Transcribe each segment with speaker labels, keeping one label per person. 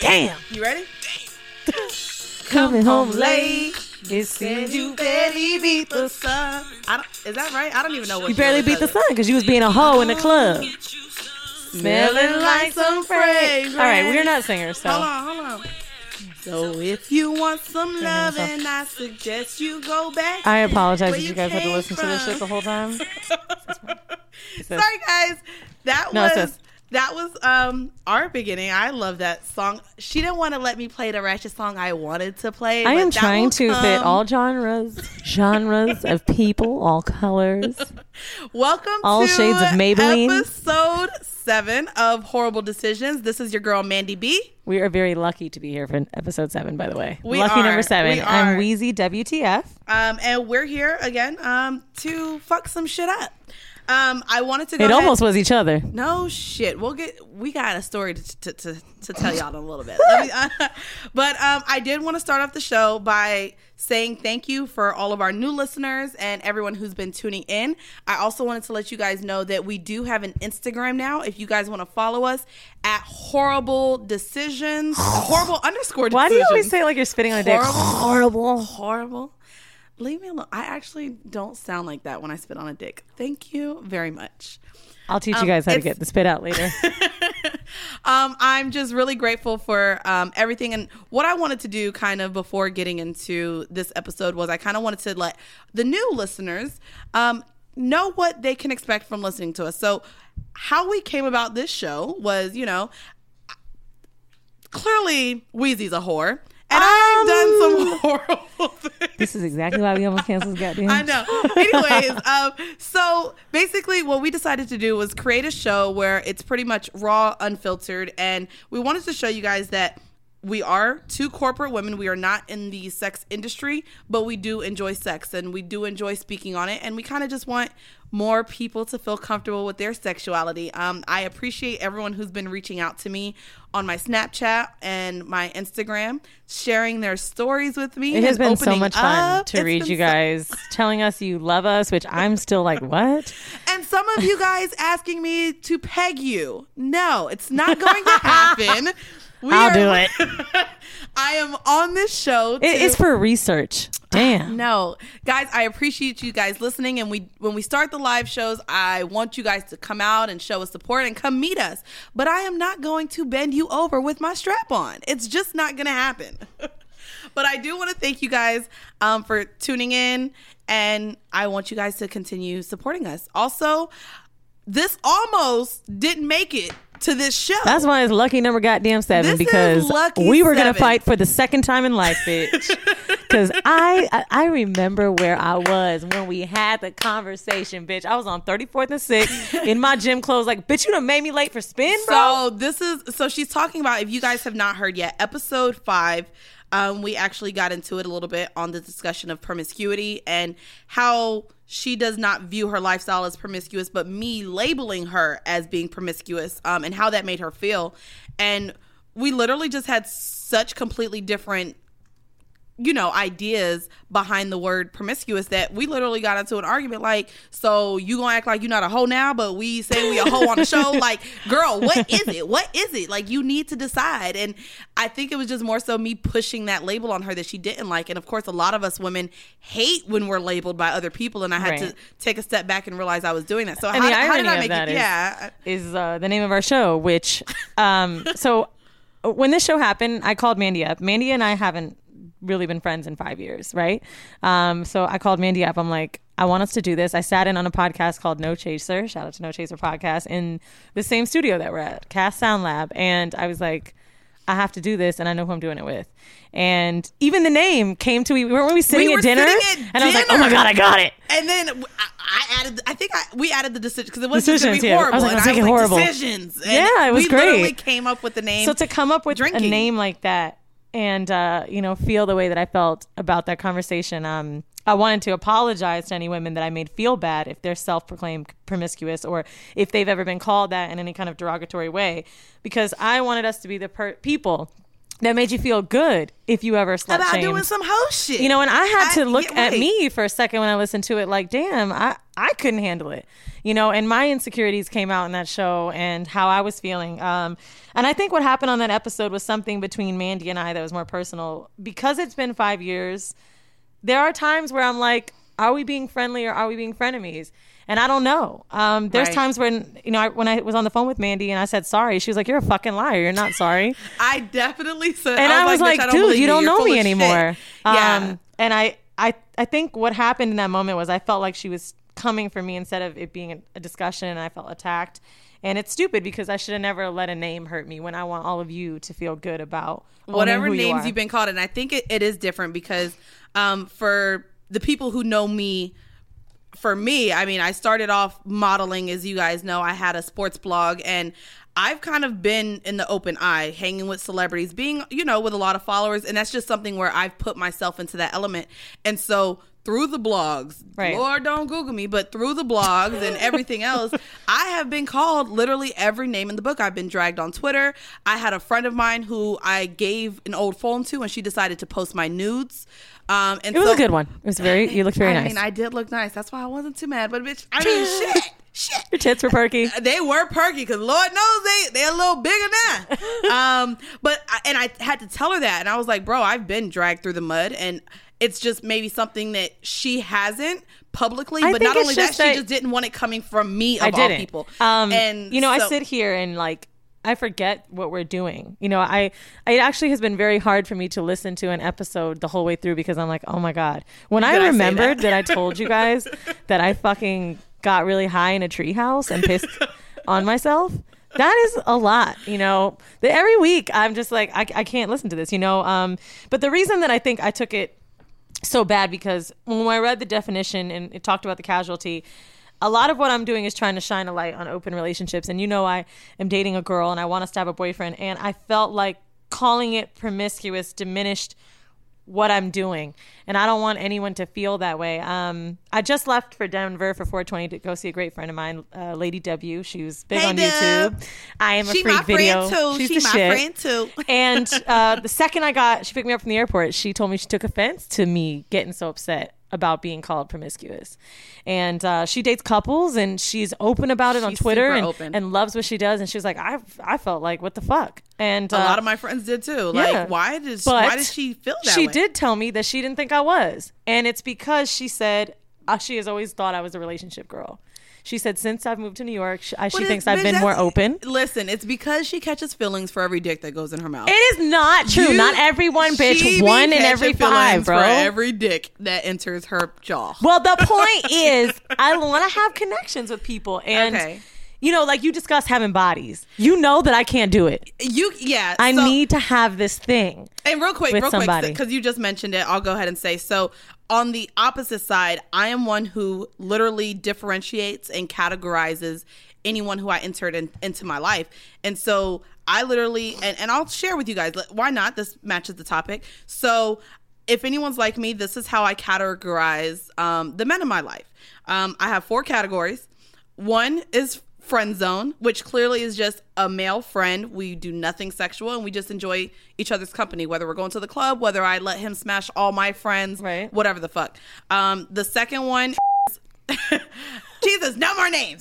Speaker 1: Damn.
Speaker 2: You ready?
Speaker 1: Coming home late.
Speaker 2: It said you barely beat the sun. Is that right? I don't even know what
Speaker 1: You barely beat the sun because you was being a hoe in the club. Smelling like some fragrance. All right, we're not singers, so.
Speaker 2: Hold on. So if you want some loving, I suggest you go back.
Speaker 1: I apologize if you guys had to listen to this shit the whole time.
Speaker 2: Sorry, guys. That was our beginning. I love that song. She didn't want to let me play the ratchet song I wanted to play.
Speaker 1: I am trying to fit all genres of people, all colors.
Speaker 2: Welcome
Speaker 1: all
Speaker 2: to
Speaker 1: shades of Maybelline.
Speaker 2: Episode 7 of Horrible Decisions. This is your girl Mandy B.
Speaker 1: We are very lucky to be here for episode 7, by the way.
Speaker 2: Lucky
Speaker 1: number 7.
Speaker 2: We are.
Speaker 1: I'm Wheezy WTF.
Speaker 2: And we're here again to fuck some shit up. I wanted to go.
Speaker 1: It almost was each other.
Speaker 2: No shit. We got a story to tell y'all in a little bit. But I did want to start off the show by saying thank you for all of our new listeners and everyone who's been tuning in. I also wanted to let you guys know that we do have an Instagram now. If you guys want to follow us at Horrible Decisions, horrible_decisions.
Speaker 1: Why do you always say it like you're spitting on a dick?
Speaker 2: Horrible. Leave me alone. I actually don't sound like that when I spit on a dick. Thank you very much.
Speaker 1: I'll teach you guys how to get the spit out later.
Speaker 2: I'm just really grateful for everything. And what I wanted to do kind of before getting into this episode was I kind of wanted to let the new listeners know what they can expect from listening to us. So how we came about this show was, clearly Wheezy's a whore. And I've done some horrible things.
Speaker 1: This is exactly why we almost canceled goddamn.
Speaker 2: I know. Anyways, so basically what we decided to do was create a show where it's pretty much raw, unfiltered. And we wanted to show you guys that we are 2 corporate women. We are not in the sex industry, but we do enjoy sex and we do enjoy speaking on it. And we kind of just want more people to feel comfortable with their sexuality. I appreciate everyone who's been reaching out to me on my Snapchat and my Instagram, sharing their stories with me.
Speaker 1: It has been so much fun to read you guys telling us you love us, which I'm still like, what?
Speaker 2: And some of you guys asking me to peg you. No, it's not going to happen.
Speaker 1: I'll do it.
Speaker 2: I am on this show.
Speaker 1: It's for research. Damn.
Speaker 2: No, guys, I appreciate you guys listening. And when we start the live shows, I want you guys to come out and show us support and come meet us. But I am not going to bend you over with my strap on. It's just not going to happen. But I do want to thank you guys for tuning in. And I want you guys to continue supporting us. Also, this almost didn't make it to this show.
Speaker 1: That's why it's lucky number goddamn 7
Speaker 2: this
Speaker 1: because we were going to fight for the second time in life, bitch. Because I remember where I was when we had the conversation, bitch. I was on 34th and 6th in my gym clothes like, bitch, you done made me late for spin, bro.
Speaker 2: So she's talking about, if you guys have not heard yet, episode 5, we actually got into it a little bit on the discussion of promiscuity and how she does not view her lifestyle as promiscuous, but me labeling her as being promiscuous, and how that made her feel. And we literally just had such completely different, ideas behind the word promiscuous that we literally got into an argument like, so you gonna act like you're not a hoe now, but we say we a hoe on the show? Like, girl, what is it? What is it? Like, you need to decide. And I think it was just more so me pushing that label on her that she didn't like. And of course, a lot of us women hate when we're labeled by other people. And I had to take a step back and realize I was doing that. So
Speaker 1: and how did I make it? Is the name of our show, which, so when this show happened, I called Mandy up. Mandy and I haven't really been friends in 5 years, right? So I called Mandy up. I'm like, I want us to do this. I sat in on a podcast called No Chaser. Shout out to No Chaser podcast in the same studio that we're at, Cast Sound Lab. And I was like, I have to do this, and I know who I'm doing it with. And even the name came to, weren't we sitting at dinner? And I was like, oh my God, I got it.
Speaker 2: And then we added the decision because it wasn't going to be horrible.
Speaker 1: I was like, let's make it horrible.
Speaker 2: Decisions. And
Speaker 1: yeah, it was great.
Speaker 2: We literally came up with the name.
Speaker 1: So to come up with a name like that and, feel the way that I felt about that conversation, I wanted to apologize to any women that I made feel bad if they're self-proclaimed promiscuous or if they've ever been called that in any kind of derogatory way, because I wanted us to be the people that made you feel good if you ever slut-shamed.
Speaker 2: About doing some hoe shit.
Speaker 1: And I had to look at me for a second when I listened to it like, damn, I couldn't handle it, you know, and my insecurities came out in that show and how I was feeling. And I think what happened on that episode was something between Mandy and I that was more personal. Because it's been 5 years, there are times where I'm like, are we being friendly or are we being frenemies? And I don't know. There's times when, you know, when I was on the phone with Mandy and I said sorry, she was like, you're a fucking liar. You're not sorry.
Speaker 2: I definitely said,
Speaker 1: and I was like, dude, you don't know me anymore.
Speaker 2: Yeah.
Speaker 1: And I think what happened in that moment was I felt like she was coming for me instead of it being a discussion, and I felt attacked. And it's stupid because I should have never let a name hurt me when I want all of you to feel good about
Speaker 2: whatever names
Speaker 1: you've
Speaker 2: been called. And I think it is different because for the people who know me, for me, I mean, I started off modeling, as you guys know. I had a sports blog, and I've kind of been in the open eye, hanging with celebrities, being, you know, with a lot of followers. And that's just something where I've put myself into that element. And so through the blogs, Lord, don't Google me, but through the blogs and everything else, I have been called literally every name in the book. I've been dragged on Twitter. I had a friend of mine who I gave an old phone to, and she decided to post my nudes. And
Speaker 1: it was a good one. It was you looked very nice.
Speaker 2: I mean, I did look nice. That's why I wasn't too mad. But bitch, I mean, shit.
Speaker 1: Your tits were perky.
Speaker 2: They were perky because Lord knows they're a little bigger now. But I had to tell her that, and I was like, bro, I've been dragged through the mud, and it's just maybe something that she hasn't publicly. But not only that, she just didn't want it coming from me of all people.
Speaker 1: And you know, I sit here and like, I forget what we're doing. You know, it actually has been very hard for me to listen to an episode the whole way through because I'm like, oh my God. When I remembered that I told you guys that I fucking got really high in a treehouse and pissed on myself, that is a lot, you know. Every week I'm just like, I can't listen to this, you know. But the reason that I think I took it so bad, because when I read the definition and it talked about the casualty, a lot of what I'm doing is trying to shine a light on open relationships. And, you know, I am dating a girl and I want us to have a boyfriend. And I felt like calling it promiscuous diminished what I'm doing. And I don't want anyone to feel that way. I just left for Denver for 420 to go see a great friend of mine, Lady W. She was big on YouTube. I am a freak video. She's my friend too. And the second she picked me up from the airport, she told me she took offense to me getting so upset about being called promiscuous. And she dates couples and she's open about it on Twitter and loves what she does. And she was like, I felt like, what the fuck? And
Speaker 2: a lot of my friends did too. Like, why did she feel that way?
Speaker 1: She did tell me that she didn't think I was. And it's because she said she has always thought I was a relationship girl. She said, since I've moved to New York, she thinks I've been more open.
Speaker 2: Listen, it's because she catches feelings for every dick that goes in her mouth.
Speaker 1: It is not true. Not everyone, bitch. One in every 5, bro.
Speaker 2: For every dick that enters her jaw.
Speaker 1: Well, the point is, I want to have connections with people. And, you know, like you discussed having bodies. You know that I can't do it. I need to have this thing.
Speaker 2: And real quick, because you just mentioned it, I'll go ahead and say, so on the opposite side, I am one who literally differentiates and categorizes anyone who I entered into my life. And so I literally, and I'll share with you guys, why not? This matches the topic. So if anyone's like me, this is how I categorize the men in my life. I have 4 categories. One is friend zone, which clearly is just a male friend. We do nothing sexual and we just enjoy each other's company, whether we're going to the club, whether I let him smash all my friends, whatever the fuck. The second one Jesus, no more names.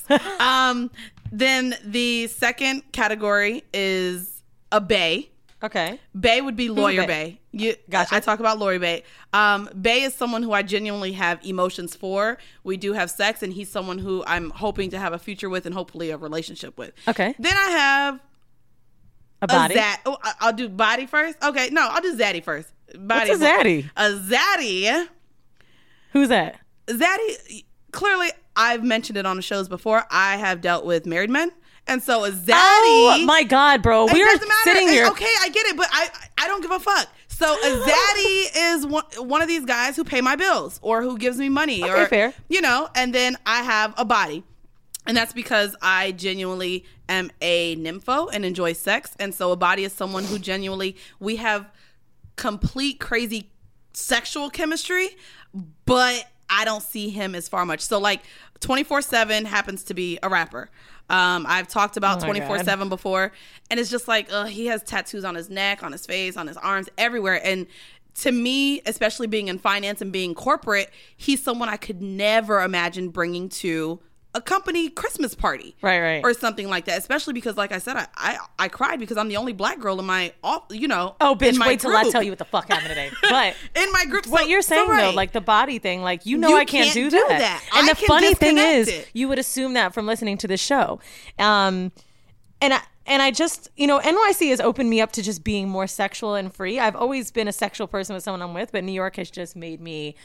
Speaker 2: Then the second category is a bae.
Speaker 1: Okay.
Speaker 2: Bae would be lawyer bae. Gotcha. I talk about lawyer bae. Bae is someone who I genuinely have emotions for. We do have sex, and he's someone who I'm hoping to have a future with and hopefully a relationship with.
Speaker 1: Okay.
Speaker 2: Then I have
Speaker 1: a body.
Speaker 2: I'll do body first. Okay, no, I'll do zaddy first. Body.
Speaker 1: What's a zaddy?
Speaker 2: A zaddy.
Speaker 1: Who's that?
Speaker 2: Zaddy. Clearly, I've mentioned it on the shows before. I have dealt with married men. And so a zaddy.
Speaker 1: Oh my God, bro. We are sitting here.
Speaker 2: Okay, I get it, but I don't give a fuck. So a zaddy is one of these guys who pay my bills or who gives me money.
Speaker 1: Okay,
Speaker 2: or
Speaker 1: fair.
Speaker 2: You know, and then I have a body. And that's because I genuinely am a nympho and enjoy sex. And so a body is someone who genuinely, we have complete crazy sexual chemistry, but I don't see him as far much. So like 24/7 happens to be a rapper. I've talked about 24/7 before, and it's just like he has tattoos on his neck, on his face, on his arms, everywhere. And to me, especially being in finance and being corporate, he's someone I could never imagine bringing to a company Christmas party,
Speaker 1: right,
Speaker 2: or something like that. Especially because, like I said, I cried because I'm the only black girl in my,
Speaker 1: Oh, bitch! Wait till I tell you what the fuck happened today. But
Speaker 2: in my group,
Speaker 1: what you're saying though, like the body thing, like I can't do that. And the funny thing is, you would assume that from listening to the show, and I just, NYC has opened me up to just being more sexual and free. I've always been a sexual person with someone I'm with, but New York has just made me,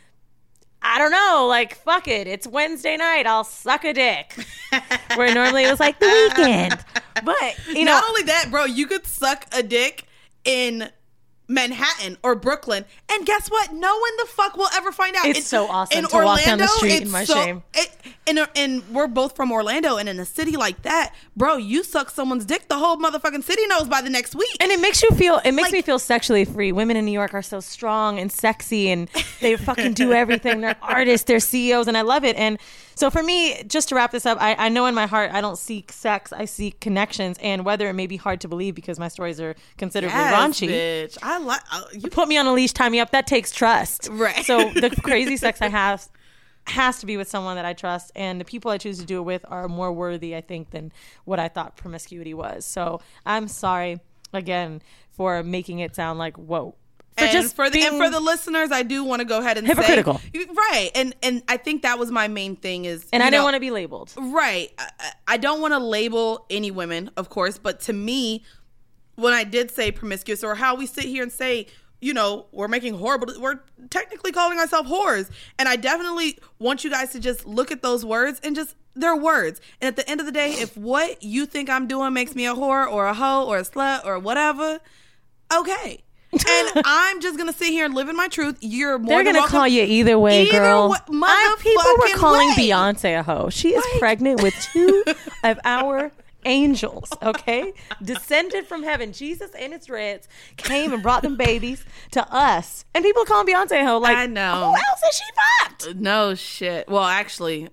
Speaker 1: I don't know, like, fuck it. It's Wednesday night. I'll suck a dick. Where normally it was like the weekend. But,
Speaker 2: Not only that, bro, you could suck a dick in Manhattan or Brooklyn, and guess what? No one the fuck will ever find out.
Speaker 1: It's so awesome to walk down the street in my shame.
Speaker 2: And we're both from Orlando, and in a city like that, bro, you suck someone's dick, the whole motherfucking city knows by the next week.
Speaker 1: And it makes me feel sexually free. Women in New York are so strong and sexy, and they fucking do everything. They're artists, they're CEOs, and I love it. And so for me, just to wrap this up, I know in my heart I don't seek sex, I seek connections. And whether it may be hard to believe because my stories are considerably raunchy,
Speaker 2: bitch. I like
Speaker 1: you put me on a leash, tie me up. That takes trust,
Speaker 2: right?
Speaker 1: So the crazy sex I have has to be with someone that I trust, and the people I choose to do it with are more worthy, I think, than what I thought promiscuity was. So I'm sorry again for making it sound like whoa.
Speaker 2: And for the listeners, I do want to go ahead and
Speaker 1: hypocritical.
Speaker 2: Say, right, and I think that was my main thing is,
Speaker 1: and I didn't want to be labeled.
Speaker 2: Right, I don't want to label any women, of course, but to me, when I did say promiscuous, or how we sit here and say, we're technically calling ourselves whores, and I definitely want you guys to just look at those words and just, they're words. And at the end of the day, if what you think I'm doing makes me a whore or a hoe or a slut or whatever, okay. And I'm just gonna sit here and live in my truth. You're more
Speaker 1: They're
Speaker 2: than
Speaker 1: gonna
Speaker 2: welcome.
Speaker 1: call you either way, girl. People were calling
Speaker 2: way.
Speaker 1: Beyonce a hoe. She is pregnant with 2 of our angels, okay? Descended from heaven. Jesus and his reds came and brought them babies to us. And people call Beyonce a hoe. Like,
Speaker 2: I know.
Speaker 1: Who else has she fucked?
Speaker 2: No shit. Well, actually,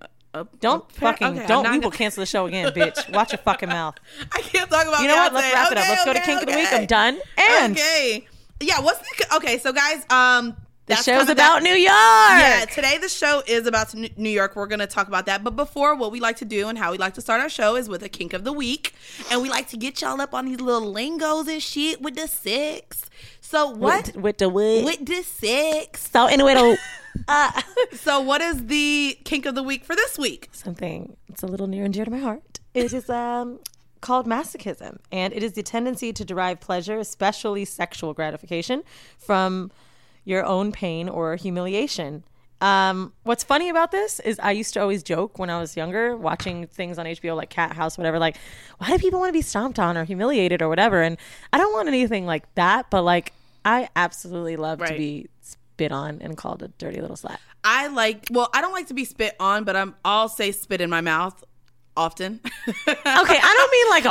Speaker 1: we will cancel the show again, bitch. Watch your fucking mouth.
Speaker 2: I can't talk about
Speaker 1: You know
Speaker 2: Beyonce.
Speaker 1: what? Let's wrap it up. Let's go to Kink of the Week. I'm done. And
Speaker 2: yeah, so guys,
Speaker 1: the show's about New York.
Speaker 2: Yeah, today the show is about New York. We're going to talk about that. But before, what we like to do and how we like to start our show is with a Kink of the Week. And we like to get y'all up on these little lingos and shit with the sex. So what?
Speaker 1: With the what?
Speaker 2: With the sex.
Speaker 1: So anyway,
Speaker 2: so what is the Kink of the Week for this week?
Speaker 1: Something that's a little near and dear to my heart. It is called masochism, and it is the tendency to derive pleasure, especially sexual gratification, from your own pain or humiliation. What's funny about this is I used to always joke when I was younger, watching things on HBO like Cat House, whatever, like, why do people want to be stomped on or humiliated or whatever? And I don't want anything like that, but like, I absolutely love to be spit on and called a dirty little slut. I
Speaker 2: don't like to be spit on, but I'll say spit in my mouth often.
Speaker 1: Okay, I don't mean like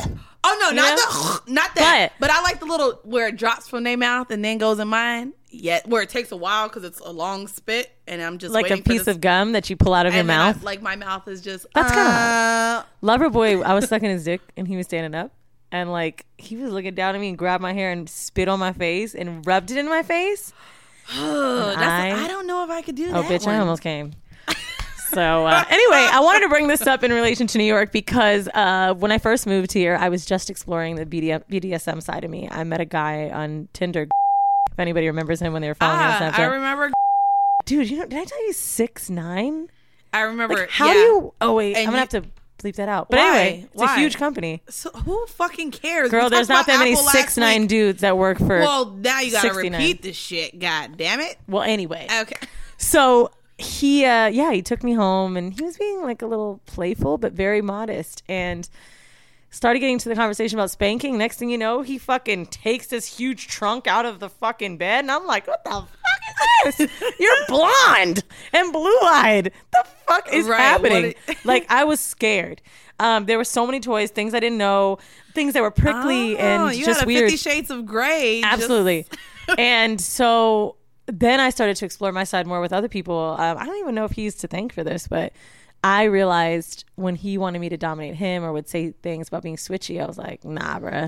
Speaker 2: not that. But I like the little where it drops from their mouth and then goes in mine. Yeah, where it takes a while because it's a long spit, and I'm just
Speaker 1: like a piece of gum that you pull out of your mouth.
Speaker 2: My mouth is just.
Speaker 1: That's kind of Loverboy. I was sucking his dick, and he was standing up, and like he was looking down at me and grabbed my hair and spit on my face and rubbed it in my face.
Speaker 2: I don't know if I could do that.
Speaker 1: Oh, bitch! I almost came. So anyway, I wanted to bring this up in relation to New York because when I first moved here, I was just exploring the BDSM side of me. I met a guy on Tinder. If anybody remembers him when they were following me on Snapchat.
Speaker 2: I remember.
Speaker 1: Dude, did I tell you 6'9"?
Speaker 2: I remember.
Speaker 1: Like, how do you? Oh wait, I'm gonna have to bleep that out. But anyway, it's a huge company.
Speaker 2: So who fucking cares?
Speaker 1: Girl, there's not that many 6'9" dudes that work for.
Speaker 2: Well, now you gotta repeat this shit. God damn it.
Speaker 1: Well, anyway.
Speaker 2: Okay.
Speaker 1: So. He took me home and he was being like a little playful but very modest and started getting to the conversation about spanking. Next thing you know, he fucking takes this huge trunk out of the fucking bed and I'm like, what the fuck is this? You're blonde and blue-eyed. The fuck is happening? Like, I was scared. There were so many toys, things I didn't know, things that were prickly and just weird.
Speaker 2: 50 Shades of Grey.
Speaker 1: Absolutely. And so then I started to explore my side more with other people. I don't even know if he's to thank for this, but I realized when he wanted me to dominate him or would say things about being switchy, I was like, nah, bruh.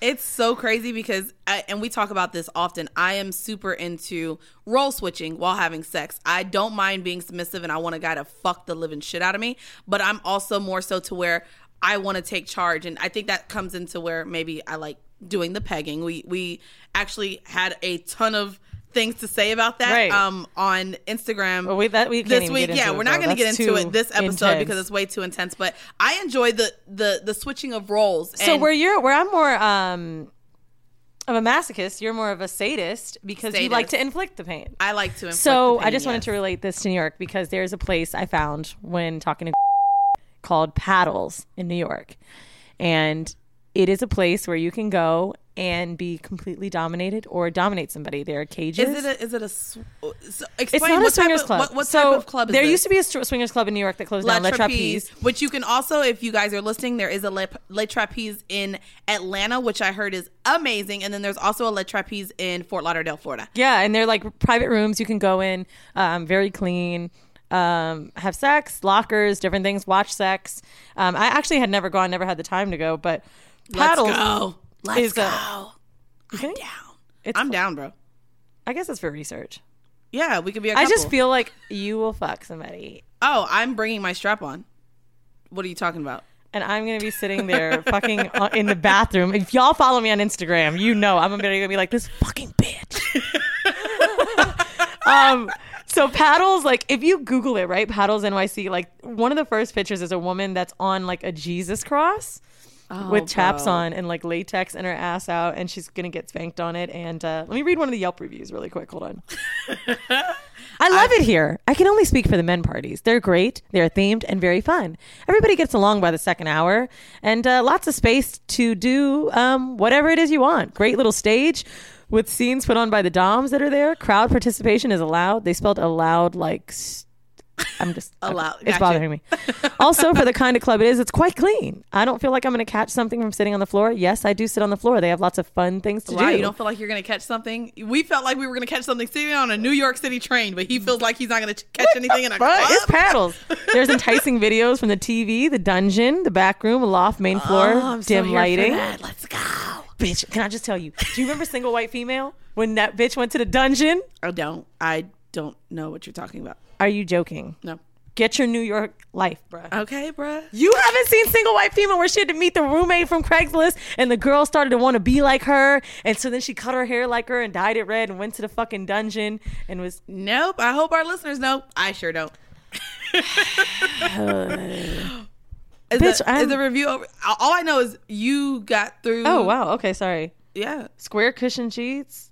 Speaker 2: It's so crazy because, and we talk about this often, I am super into role switching while having sex. I don't mind being submissive and I want a guy to fuck the living shit out of me, but I'm also more so to where I want to take charge. And I think that comes into where maybe I like doing the pegging. We actually had a ton of things to say about that on Instagram.
Speaker 1: Well, we can't
Speaker 2: this
Speaker 1: even
Speaker 2: week.
Speaker 1: Get into
Speaker 2: we're not going to get into it this episode
Speaker 1: intense.
Speaker 2: because it's way too intense. But I enjoy the switching of roles.
Speaker 1: So
Speaker 2: and
Speaker 1: where I'm more of a masochist, you're more of a sadist because you like to inflict the pain.
Speaker 2: I like to inflict
Speaker 1: So
Speaker 2: the pain,
Speaker 1: I just wanted to relate this to New York because there's a place I found when talking to called Paddles in New York, and it is a place where you can go and be completely dominated or dominate somebody. There are cages.
Speaker 2: Is it a so explain
Speaker 1: it's not
Speaker 2: what
Speaker 1: a swingers
Speaker 2: type
Speaker 1: club.
Speaker 2: Of, what type of club is
Speaker 1: there
Speaker 2: this?
Speaker 1: used to be a swingers club in New York that closed down, Le Trapeze.
Speaker 2: Which you can also, if you guys are listening, there is a Le Trapeze in Atlanta, which I heard is amazing. And then there's also a Le Trapeze in Fort Lauderdale, Florida.
Speaker 1: Yeah, and they're like private rooms you can go in, very clean, have sex, lockers, different things, watch sex. I actually had never gone, never had the time to go, but Paddles
Speaker 2: Let's go. I'm down. I'm down, bro.
Speaker 1: I guess it's for research.
Speaker 2: Yeah, we could be a couple.
Speaker 1: I just feel like you will fuck somebody.
Speaker 2: Oh, I'm bringing my strap on. What are you talking about?
Speaker 1: And I'm going to be sitting there fucking in the bathroom. If y'all follow me on Instagram, you know I'm going to be like, this fucking bitch. So Paddles, like if you Google it, right? Paddles NYC, like one of the first pictures is a woman that's on like a Jesus cross. With chaps on and like latex and her ass out, and she's gonna get spanked on it. And let me read one of the Yelp reviews really quick. Hold on. I love it here. I can only speak for the men parties. They're great. They're themed and very fun. Everybody gets along by the second hour, and lots of space to do whatever it is you want. Great little stage with scenes put on by the doms that are there. Crowd participation is allowed. They spelled allowed like. I'm just
Speaker 2: allowed.
Speaker 1: It's bothering me. Also, for the kind of club it is, it's quite clean. I don't feel like I'm going to catch something from sitting on the floor. Yes, I do sit on the floor. They have lots of fun things to do.
Speaker 2: You don't feel like you're going to catch something? We felt like we were going to catch something sitting on a New York City train, but he feels like he's not going to catch anything in a club.
Speaker 1: It's Paddles. There's enticing videos from the TV, the dungeon, the back room, loft, main floor, dim lighting.
Speaker 2: Let's go.
Speaker 1: Bitch, can I just tell you? Do you remember Single White Female when that bitch went to the dungeon?
Speaker 2: I don't know what you're talking about.
Speaker 1: Are you joking?
Speaker 2: No.
Speaker 1: Get your New York life, bruh.
Speaker 2: Okay, bruh.
Speaker 1: You haven't seen Single White Female where she had to meet the roommate from Craigslist and the girl started to want to be like her, and so then she cut her hair like her and dyed it red and went to the fucking dungeon and was...
Speaker 2: Nope. I hope our listeners know. I sure don't. Is the review over? All I know is you got through...
Speaker 1: Oh, wow. Okay, sorry.
Speaker 2: Yeah.
Speaker 1: Square cushion seats,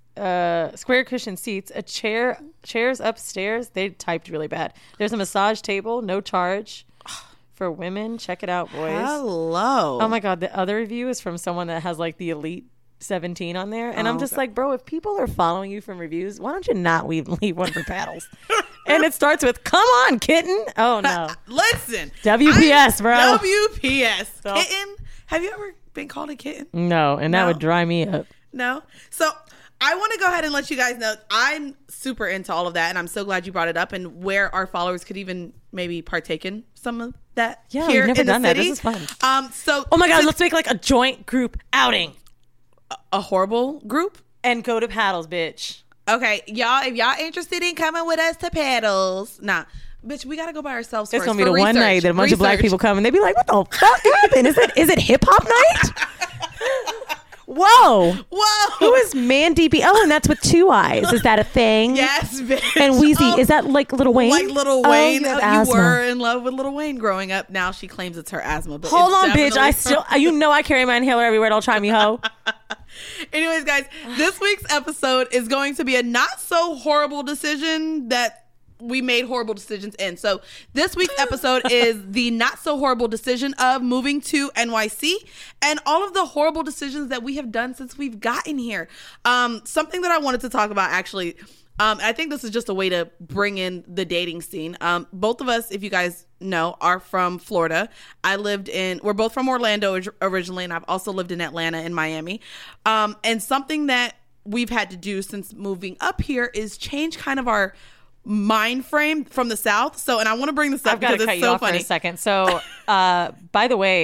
Speaker 1: chairs upstairs. They typed really bad. There's a massage table, no charge for women. Check it out, boys.
Speaker 2: Hello.
Speaker 1: Oh my God. The other review is from someone that has like the Elite 17 on there. And I'm just like, bro, if people are following you from reviews, why don't you not leave one for Paddles? And it starts with, come on, kitten. Oh no.
Speaker 2: Listen.
Speaker 1: WPS, bro.
Speaker 2: WPS.
Speaker 1: So,
Speaker 2: kitten. Have you ever been called a kitten?
Speaker 1: No. And that would dry me up.
Speaker 2: No. So I want to go ahead and let you guys know I'm super into all of that, and I'm so glad you brought it up, and where our followers could even maybe partake in some of that.
Speaker 1: Yeah,
Speaker 2: here
Speaker 1: we've never
Speaker 2: in the
Speaker 1: done
Speaker 2: city.
Speaker 1: that. This is fun.
Speaker 2: Oh
Speaker 1: my God, let's make like a joint group outing.
Speaker 2: A horrible group?
Speaker 1: And go to Paddles, bitch.
Speaker 2: Okay, y'all, if y'all interested in coming with us to Paddles, bitch, we gotta go by ourselves
Speaker 1: it's
Speaker 2: first.
Speaker 1: Gonna be the one night that a bunch of black people come and they be like, what the fuck happened? Is it hip hop night? Whoa.
Speaker 2: Whoa.
Speaker 1: Who is Mandy B? Oh, and that's with two eyes. Is that a thing?
Speaker 2: Yes, bitch.
Speaker 1: And Wheezy, is that like Lil Wayne?
Speaker 2: Like Lil Wayne.
Speaker 1: You
Speaker 2: were in love with Lil Wayne growing up. Now she claims it's her asthma. But
Speaker 1: hold on, bitch. I still, I carry my inhaler everywhere. Don't try me, ho.
Speaker 2: Anyways, guys, this week's episode is going to be a not so horrible decision that we made horrible decisions in. So this week's episode is the not so horrible decision of moving to NYC and all of the horrible decisions that we have done since we've gotten here. Something that I wanted to talk about actually, I think this is just a way to bring in the dating scene. Both of us, if you guys know, are from Florida. We're both from Orlando originally, and I've also lived in Atlanta and Miami. And something that we've had to do since moving up here is change kind of our mind frame from the South. So, and I want to bring this up because it's so funny.
Speaker 1: For a second. So, by the way,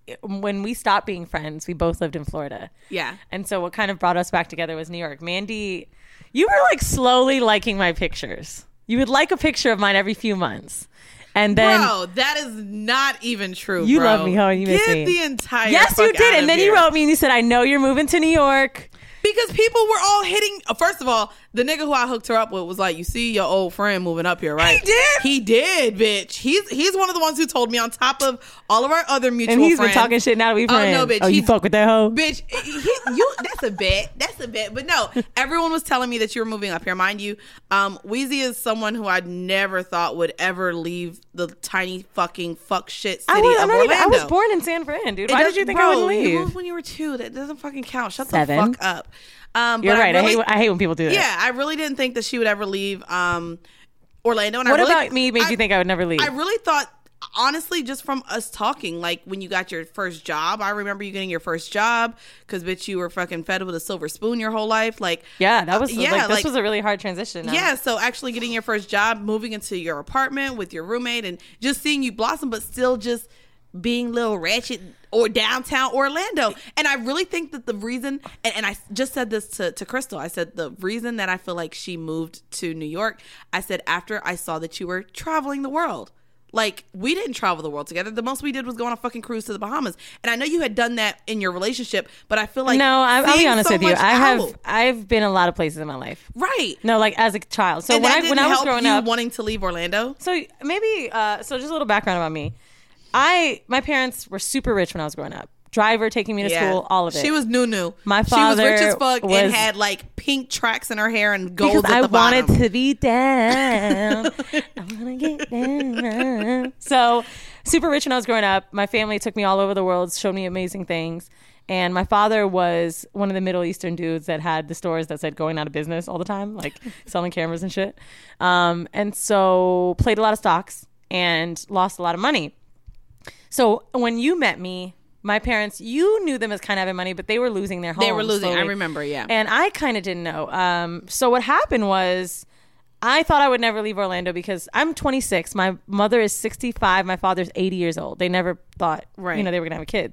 Speaker 1: when we stopped being friends, we both lived in Florida.
Speaker 2: Yeah.
Speaker 1: And so what kind of brought us back together was New York. Mandy, you were like slowly liking my pictures. You would like a picture of mine every few months. And then,
Speaker 2: bro, that is not even true.
Speaker 1: You
Speaker 2: bro.
Speaker 1: love me, huh? You miss me.
Speaker 2: Get the entire.
Speaker 1: Yes, you did. And then
Speaker 2: you
Speaker 1: wrote me and you said, I know you're moving to New York.
Speaker 2: Because people were all hitting. First of all, the nigga who I hooked her up with was like, "You see your old friend moving up here, right?"
Speaker 1: He did.
Speaker 2: He did, bitch. He's one of the ones who told me, on top of all of our other mutual
Speaker 1: and he's
Speaker 2: friends.
Speaker 1: been talking shit now that we friends.
Speaker 2: Oh no, bitch.
Speaker 1: Oh, you fuck with that hoe,
Speaker 2: bitch. You. That's a bit. That's a bit. But no, everyone was telling me that you were moving up here. Mind you, Weezy is someone who I never thought would ever leave the tiny fucking fuck shit city of Orlando.
Speaker 1: I was born in San Fran, dude. Why did you think I wouldn't leave?
Speaker 2: You moved when you were 2. That doesn't fucking count. Shut
Speaker 1: 7.
Speaker 2: the fuck up.
Speaker 1: You're right. I hate when people do that.
Speaker 2: Yeah, I really didn't think that she would ever leave Orlando. And
Speaker 1: what about me made you think I would never leave?
Speaker 2: I really thought, honestly, just from us talking, like when you got your first job, I remember you getting your first job because, bitch, you were fucking fed with a silver spoon your whole life. Like,
Speaker 1: yeah, that was this was a really hard transition.
Speaker 2: Yeah, so actually getting your first job, moving into your apartment with your roommate, and just seeing you blossom, but still just being little ratchet or downtown Orlando. And I really think that the reason, and I just said this to Crystal, I said the reason that I feel like she moved to New York, I said after I saw that you were traveling the world. Like, we didn't travel the world together. The most we did was go on a fucking cruise to the Bahamas. And I know you had done that in your relationship, but I feel like
Speaker 1: I'll be honest with you. I've been a lot of places in my life.
Speaker 2: Right.
Speaker 1: No, like as a child. So when I was growing up,
Speaker 2: wanting to leave Orlando.
Speaker 1: So maybe so just a little background about me. My parents were super rich when I was growing up. Driver taking me to school, all of it.
Speaker 2: She was new.
Speaker 1: My father
Speaker 2: she was rich as fuck and had like pink tracks in her hair and gold
Speaker 1: because
Speaker 2: at the bottom.
Speaker 1: I wanted to be down. I want to get down. So super rich when I was growing up. My family took me all over the world, showed me amazing things. And my father was one of the Middle Eastern dudes that had the stores that said going out of business all the time, like selling cameras and shit. And so played a lot of stocks and lost a lot of money. So when you met me, my parents, you knew them as kind of having money, but they were losing their home.
Speaker 2: They were losing.
Speaker 1: Slowly.
Speaker 2: I remember, yeah.
Speaker 1: And I kind of didn't know. So what happened was I thought I would never leave Orlando because I'm 26. My mother is 65. My father's 80 years old. They never thought, they were going to have kids.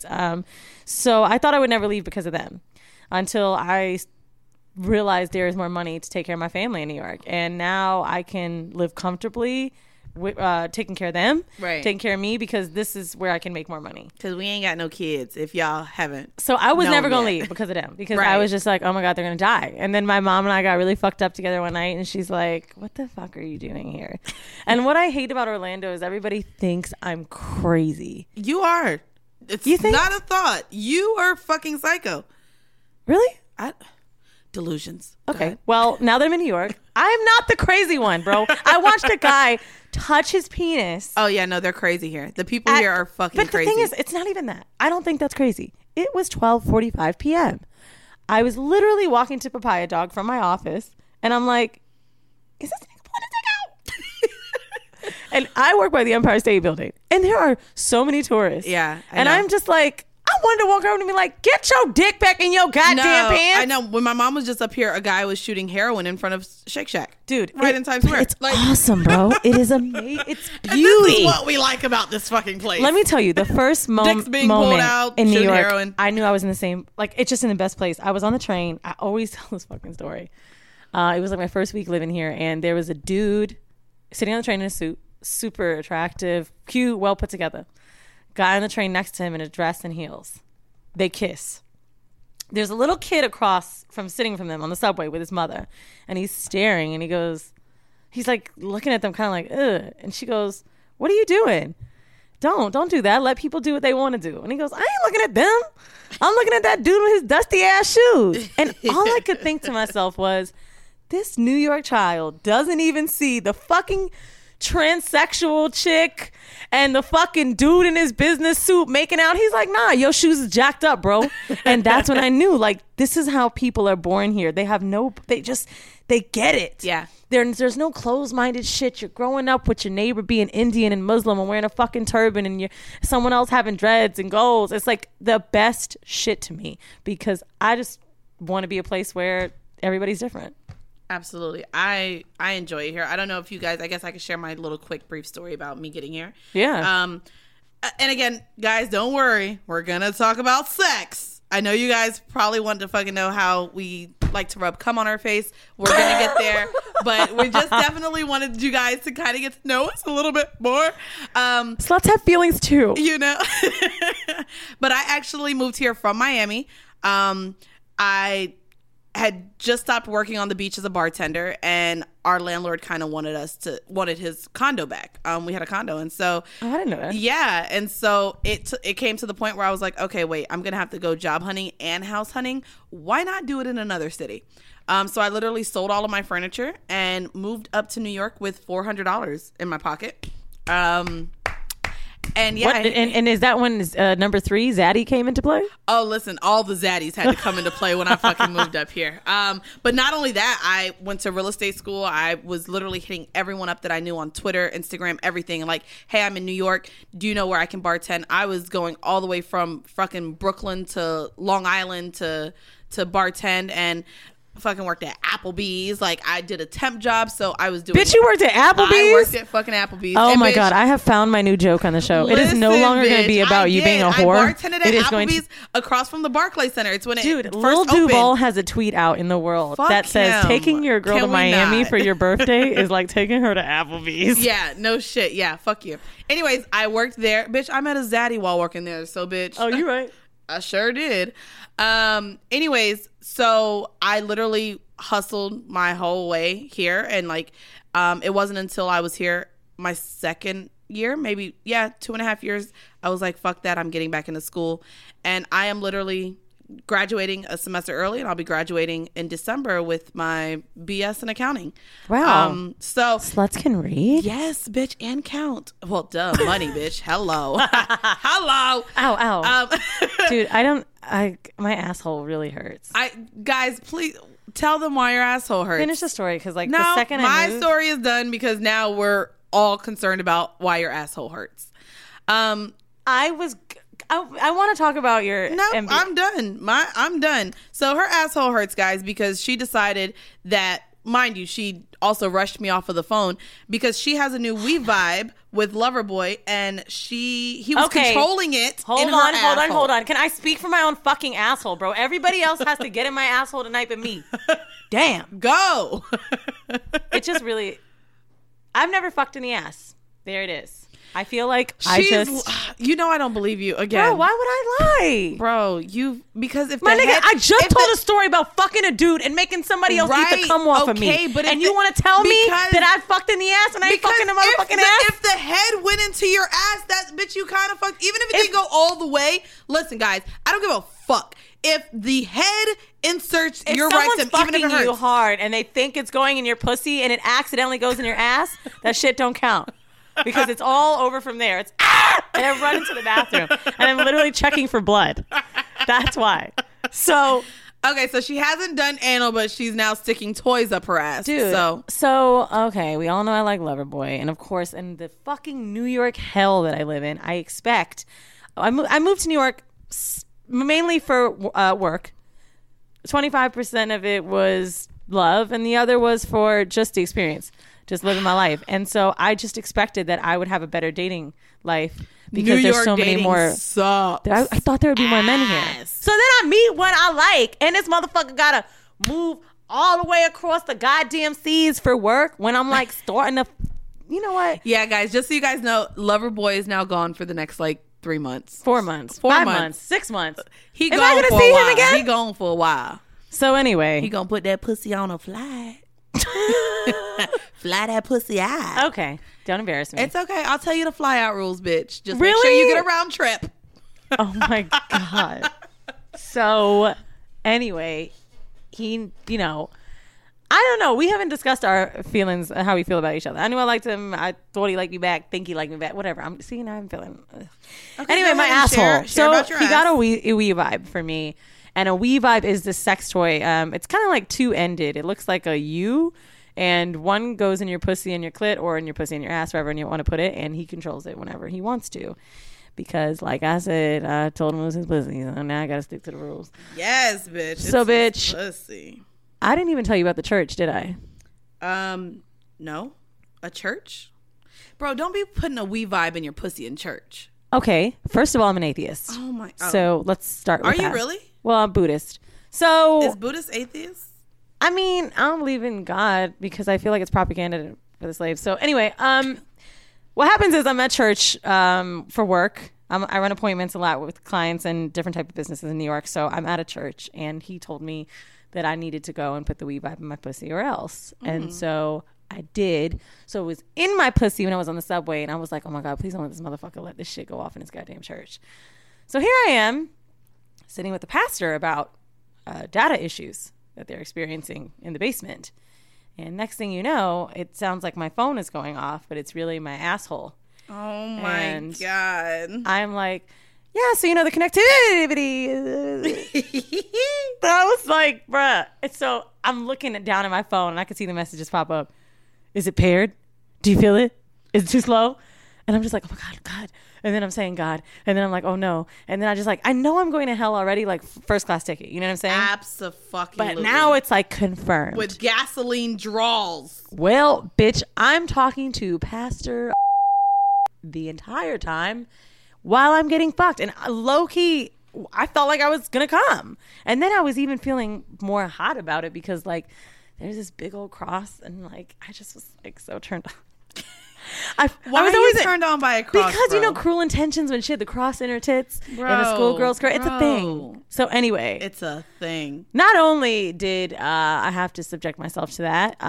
Speaker 1: So I thought I would never leave because of them until I realized there is more money to take care of my family in New York. And now I can live comfortably taking care of them, taking care of me, because this is where I can make more money.
Speaker 2: Because we ain't got no kids, if y'all haven't.
Speaker 1: So I was never going to leave because of them, because I was just like, oh my God, they're going to die. And then my mom and I got really fucked up together one night, and she's like, what the fuck are you doing here? And what I hate about Orlando is everybody thinks I'm crazy.
Speaker 2: You are. It's not a thought. You are fucking psycho.
Speaker 1: Really?
Speaker 2: Delusions.
Speaker 1: Okay. Well, now that I'm in New York, I'm not the crazy one, bro. I watched a guy touch his penis.
Speaker 2: Oh, yeah. No, they're crazy here. The people here are fucking crazy.
Speaker 1: But the thing is, it's not even that. I don't think that's crazy. It was 12:45 p.m. I was literally walking to Papaya Dog from my office, and I'm like, is this nigga pulling his dick out? And I work by the Empire State Building, and there are so many tourists.
Speaker 2: Yeah.
Speaker 1: And I'm just like, I wanted to walk over and be like, get your dick back in your goddamn pants.
Speaker 2: I know. When my mom was just up here, a guy was shooting heroin in front of Shake Shack.
Speaker 1: Dude.
Speaker 2: Right in Times Square.
Speaker 1: It's awesome, bro. It is amazing. It's beauty.
Speaker 2: This is what we like about this fucking place.
Speaker 1: Let me tell you, the first moment
Speaker 2: out,
Speaker 1: in New York,
Speaker 2: heroin.
Speaker 1: I knew I was in the same, like, it's just in the best place. I was on the train. I always tell this fucking story. It was like my first week living here, and there was a dude sitting on the train in a suit, super attractive, cute, well put together. Guy on the train next to him in a dress and heels. They kiss. There's a little kid across from sitting from them on the subway with his mother, and he's staring, and he's like looking at them kind of like, ugh. And she goes, what are you doing? Don't do that. Let people do what they want to do. And he goes, I ain't looking at them. I'm looking at that dude with his dusty ass shoes. And all I could think to myself was, this New York child doesn't even see the fucking transsexual chick and the fucking dude in his business suit making out. He's like, nah, your shoes is jacked up, bro. And that's when I knew, like, this is how people are born here. They get it.
Speaker 2: Yeah.
Speaker 1: There's no closed-minded shit. You're growing up with your neighbor being Indian and Muslim and wearing a fucking turban, and someone else having dreads and goals. It's like the best shit to me, because I just want to be a place where everybody's different.
Speaker 2: Absolutely. I enjoy it here. I don't know if you guys, I guess I could share my little quick brief story about me getting here.
Speaker 1: Yeah.
Speaker 2: And again, guys, don't worry. We're going to talk about sex. I know you guys probably want to fucking know how we like to rub cum on our face. We're going to get there. But we just definitely wanted you guys to kind of get to know us a little bit more.
Speaker 1: Sluts have feelings too.
Speaker 2: You know. But I actually moved here from Miami. I had just stopped working on the beach as a bartender, and our landlord kind of wanted his condo back. We had a condo, and so
Speaker 1: I didn't know that.
Speaker 2: Yeah, and so it came to the point where I was like, okay, wait, I'm gonna have to go job hunting and house hunting. Why not do it in another city? So I literally sold all of my furniture and moved up to New York with $400 in my pocket. And yeah,
Speaker 1: and is that when number 3 Zaddy came into play?
Speaker 2: Oh, listen, all the zaddies had to come into play when I fucking moved up here. But not only that, I went to real estate school. I was literally hitting everyone up that I knew on Twitter, Instagram, everything. Like, hey, I'm in New York. Do you know where I can bartend? I was going all the way from fucking Brooklyn to Long Island to bartend, and fucking worked at Applebee's. Like, I did a temp job, so I was doing.
Speaker 1: Bitch, you worked at Applebee's?
Speaker 2: I worked at fucking Applebee's.
Speaker 1: Oh
Speaker 2: and
Speaker 1: my
Speaker 2: bitch,
Speaker 1: God, I have found my new joke on the show. Listen, it is no longer going to be about you being a whore.
Speaker 2: I bartended at Applebee's across from the Barclays Center. It's when
Speaker 1: Dude,
Speaker 2: it
Speaker 1: Lil
Speaker 2: first opened.
Speaker 1: Duval has a tweet out in the world that says taking your girl to Miami for your birthday is like taking her to Applebee's.
Speaker 2: Yeah, no shit. Yeah, fuck you. Anyways, I worked there. Bitch, I met a zaddy while working there, so bitch.
Speaker 1: Oh, you're right.
Speaker 2: I sure did. Anyways, so I literally hustled my whole way here, and like it wasn't until I was here my second year, maybe 2.5 years, I was like, fuck that, I'm getting back into school. And I am literally graduating a semester early, and I'll be graduating in December with my BS in accounting.
Speaker 1: Wow.
Speaker 2: So
Speaker 1: sluts can read?
Speaker 2: Yes, bitch, and count. Well, duh, money, bitch. Hello. Hello.
Speaker 1: Ow. Dude, my asshole really hurts.
Speaker 2: Guys, please tell them why your asshole hurts.
Speaker 1: Finish the story, because like
Speaker 2: no,
Speaker 1: the second
Speaker 2: my story is done, because now we're all concerned about why your asshole hurts.
Speaker 1: I want to talk about your
Speaker 2: MBA. I'm done. I'm done. So her asshole hurts, guys, because she decided that, mind you, she also rushed me off of the phone because she has a new We Vibe with Loverboy, and he was controlling it. Hold
Speaker 1: on. Can I speak for my own fucking asshole, bro? Everybody else has to get in my asshole tonight but me. Damn.
Speaker 2: Go.
Speaker 1: It just really, I've never fucked in the ass. There it is. I feel like
Speaker 2: you know, I don't believe you again.
Speaker 1: Bro, why would I lie?
Speaker 2: Bro, because if
Speaker 1: I just told a story about fucking a dude and making somebody else eat the cum off of me. And you want to tell me that I fucked in the ass and I ain't fucking the motherfucking ass?
Speaker 2: If the head went into your ass, that bitch, you kind of fucked. Even if it didn't go all the way. Listen, guys, I don't give a fuck. If the head inserts your rectum, even if it hurts.
Speaker 1: You hard and they think it's going in your pussy and it accidentally goes in your ass, that shit don't count. Because it's all over from there. It's and I run into the bathroom and I'm literally checking for blood. That's why. So
Speaker 2: okay, so she hasn't done anal, but she's now sticking toys up her ass.
Speaker 1: Dude. So okay, we all know I like Loverboy, and of course, in the fucking New York hell that I live in, I moved to New York mainly for work. 25% of it was love, and the other was for just the experience. Just living my life. And so I just expected that I would have a better dating life because there's so many more.
Speaker 2: Sucks.
Speaker 1: I thought there would be more men here. So then I meet one I like, and this motherfucker gotta move all the way across the goddamn seas for work when I'm like starting to, you know what?
Speaker 2: Yeah, guys, just so you guys know, Loverboy is now gone for the next like 3 months.
Speaker 1: 4 months. 5 months. 6 months.
Speaker 2: Am I gonna see him again? He gone for a while.
Speaker 1: So anyway.
Speaker 2: He gonna put that pussy on a flight. Fly that pussy out.
Speaker 1: Okay, don't embarrass me.
Speaker 2: It's okay. I'll tell you the fly out rules, bitch. Just
Speaker 1: really?
Speaker 2: Make sure you get a round trip.
Speaker 1: Oh my God. So anyway, I don't know. We haven't discussed our feelings, how we feel about each other. I knew I liked him. I thought he liked me back. Think he liked me back. Whatever. I'm feeling. Okay, anyway, my asshole.
Speaker 2: Share
Speaker 1: he got a wee Vibe for me. And a We Vibe is this sex toy. It's kind of like two-ended. It looks like a U, and one goes in your pussy and your clit, or in your pussy and your ass, wherever you want to put it, and he controls it whenever he wants to. Because, like I said, I told him it was his pussy, so now I got to stick to the rules.
Speaker 2: Yes, bitch.
Speaker 1: So, bitch,
Speaker 2: pussy.
Speaker 1: I didn't even tell you about the church, did I?
Speaker 2: No. A church? Bro, don't be putting a We Vibe in your pussy in church.
Speaker 1: Okay, first of all, I'm an atheist.
Speaker 2: Oh my! Oh.
Speaker 1: So let's start with
Speaker 2: Are you
Speaker 1: that.
Speaker 2: really?
Speaker 1: Well, I'm Buddhist. So
Speaker 2: is Buddhist atheist?
Speaker 1: I mean, I don't believe in God because I feel like it's propaganda for the slaves. So anyway, what happens is I'm at church for work. I run appointments a lot with clients and different type of businesses in New York. So I'm at a church, and he told me that I needed to go and put the weed vibe in my pussy or else. And so I did. So it was in my pussy when I was on the subway, and I was like, oh my God, please don't let this motherfucker let this shit go off in his goddamn church. So here I am sitting with the pastor about data issues that they're experiencing in the basement. And next thing you know, it sounds like my phone is going off, but it's really my asshole.
Speaker 2: Oh my God.
Speaker 1: I'm like, yeah, so the connectivity. I was like, bruh. And so I'm looking down at my phone and I can see the messages pop up. Is it paired? Do you feel it? Is it too slow? And I'm just like, oh my God, God. And then I'm saying God. And then I'm like, oh no. And then I know I'm going to hell already, like first class ticket. You know what I'm saying?
Speaker 2: Absolutely.
Speaker 1: But now it's like confirmed.
Speaker 2: With gasoline draws.
Speaker 1: Well, bitch, I'm talking to Pastor the entire time while I'm getting fucked. And low key, I felt like I was going to come. And then I was even feeling more hot about it because like there's this big old cross and like I just was like so turned on.
Speaker 2: Why was always turned on by a cross?
Speaker 1: Because Cruel Intentions when she had the cross in her tits and the schoolgirl's skirt. It's a thing. So anyway,
Speaker 2: it's a thing.
Speaker 1: Not only did I have to subject myself to that,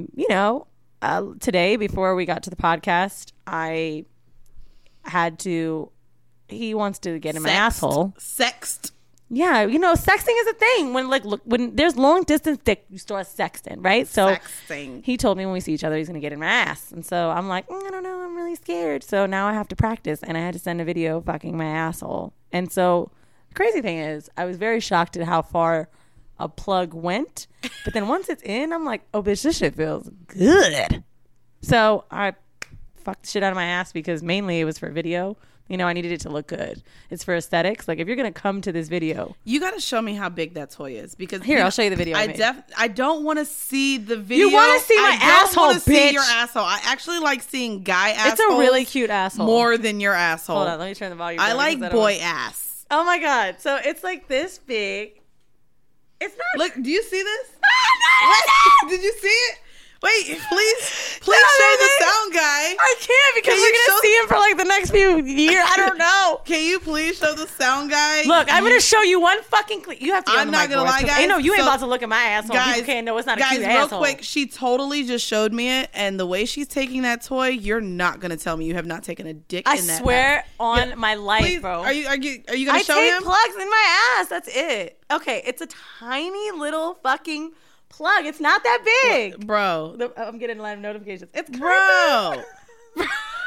Speaker 1: today before we got to the podcast, I had to. He wants to get in my asshole.
Speaker 2: Sexed.
Speaker 1: Yeah, sexting is a thing. When there's long distance dick, you start sexting, right? So
Speaker 2: sexting.
Speaker 1: He told me when we see each other, he's gonna get in my ass, and so I'm like, I don't know, I'm really scared. So now I have to practice, and I had to send a video fucking my asshole. And so the crazy thing is, I was very shocked at how far a plug went, but then once it's in, I'm like, oh bitch, this shit feels good. So I fucked the shit out of my ass because mainly it was for video. I needed it to look good. It's for aesthetics. Like if you're gonna come to this video,
Speaker 2: you got to show me how big that toy is because
Speaker 1: I'll show you the video.
Speaker 2: I don't want to see the video.
Speaker 1: You want to see my asshole, bitch?
Speaker 2: See your asshole. I actually like seeing guy assholes.
Speaker 1: It's a really cute asshole.
Speaker 2: More than your asshole.
Speaker 1: Hold on, let me turn the volume
Speaker 2: down. I like boy ass.
Speaker 1: Oh my God! So it's like this big. It's not.
Speaker 2: Look, do you see this? No. Did you see it? Wait, please show the sound guy.
Speaker 1: I can't because we're going to see him for like the next few years. I don't know.
Speaker 2: Can you please show the sound guy?
Speaker 1: Look, I'm going to show you one fucking clip. You have to.
Speaker 2: I'm not going to lie, guys.
Speaker 1: You ain't about to look at my asshole. Guys, you can't know it's not a cute asshole.
Speaker 2: Real quick, she totally just showed me it, and the way she's taking that toy, you're not going to tell me you have not taken a dick in that.
Speaker 1: I swear on my life,
Speaker 2: please,
Speaker 1: bro.
Speaker 2: Are you going to show him?
Speaker 1: I take plugs in my ass. That's it. Okay, it's a tiny little fucking plug. It's not that big,
Speaker 2: bro.
Speaker 1: I'm getting a lot of notifications. It's
Speaker 2: bro. Bro,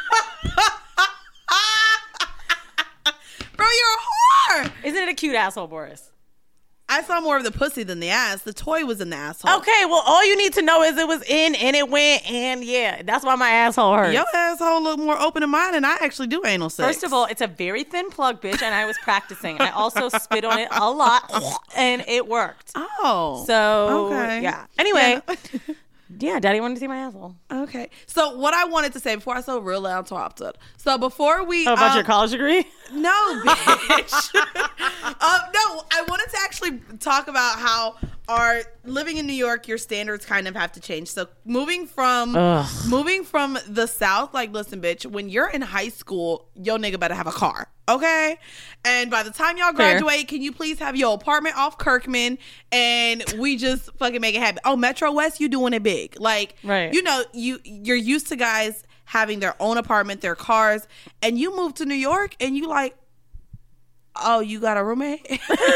Speaker 2: you're a whore.
Speaker 1: Isn't it a cute asshole, Boris?
Speaker 2: I saw more of the pussy than the ass. The toy was in the asshole.
Speaker 1: Okay, well, all you need to know is it was in and it went, and yeah, that's why my asshole hurts.
Speaker 2: Your asshole look more open to mine, and I actually do anal sex.
Speaker 1: First of all, it's a very thin plug, bitch, and I was practicing. I also spit on it a lot, and it worked.
Speaker 2: Oh.
Speaker 1: So,
Speaker 2: okay.
Speaker 1: Yeah. Anyway, yeah, Daddy wanted to see my asshole.
Speaker 2: Okay. So what I wanted to say before I so real loud interrupted. So before we...
Speaker 1: about your college degree?
Speaker 2: No, bitch. No, I wanted to actually talk about how living in New York, your standards kind of have to change. So moving from the South, like, listen, bitch, when you're in high school, your nigga better have a car, okay? And by the time y'all graduate, can you please have your apartment off Kirkman and we just fucking make it happen? Oh, Metro West, you doing it big. Like,
Speaker 1: right.
Speaker 2: You're used to guys having their own apartment, their cars, and you move to New York and you like, oh, you got a roommate?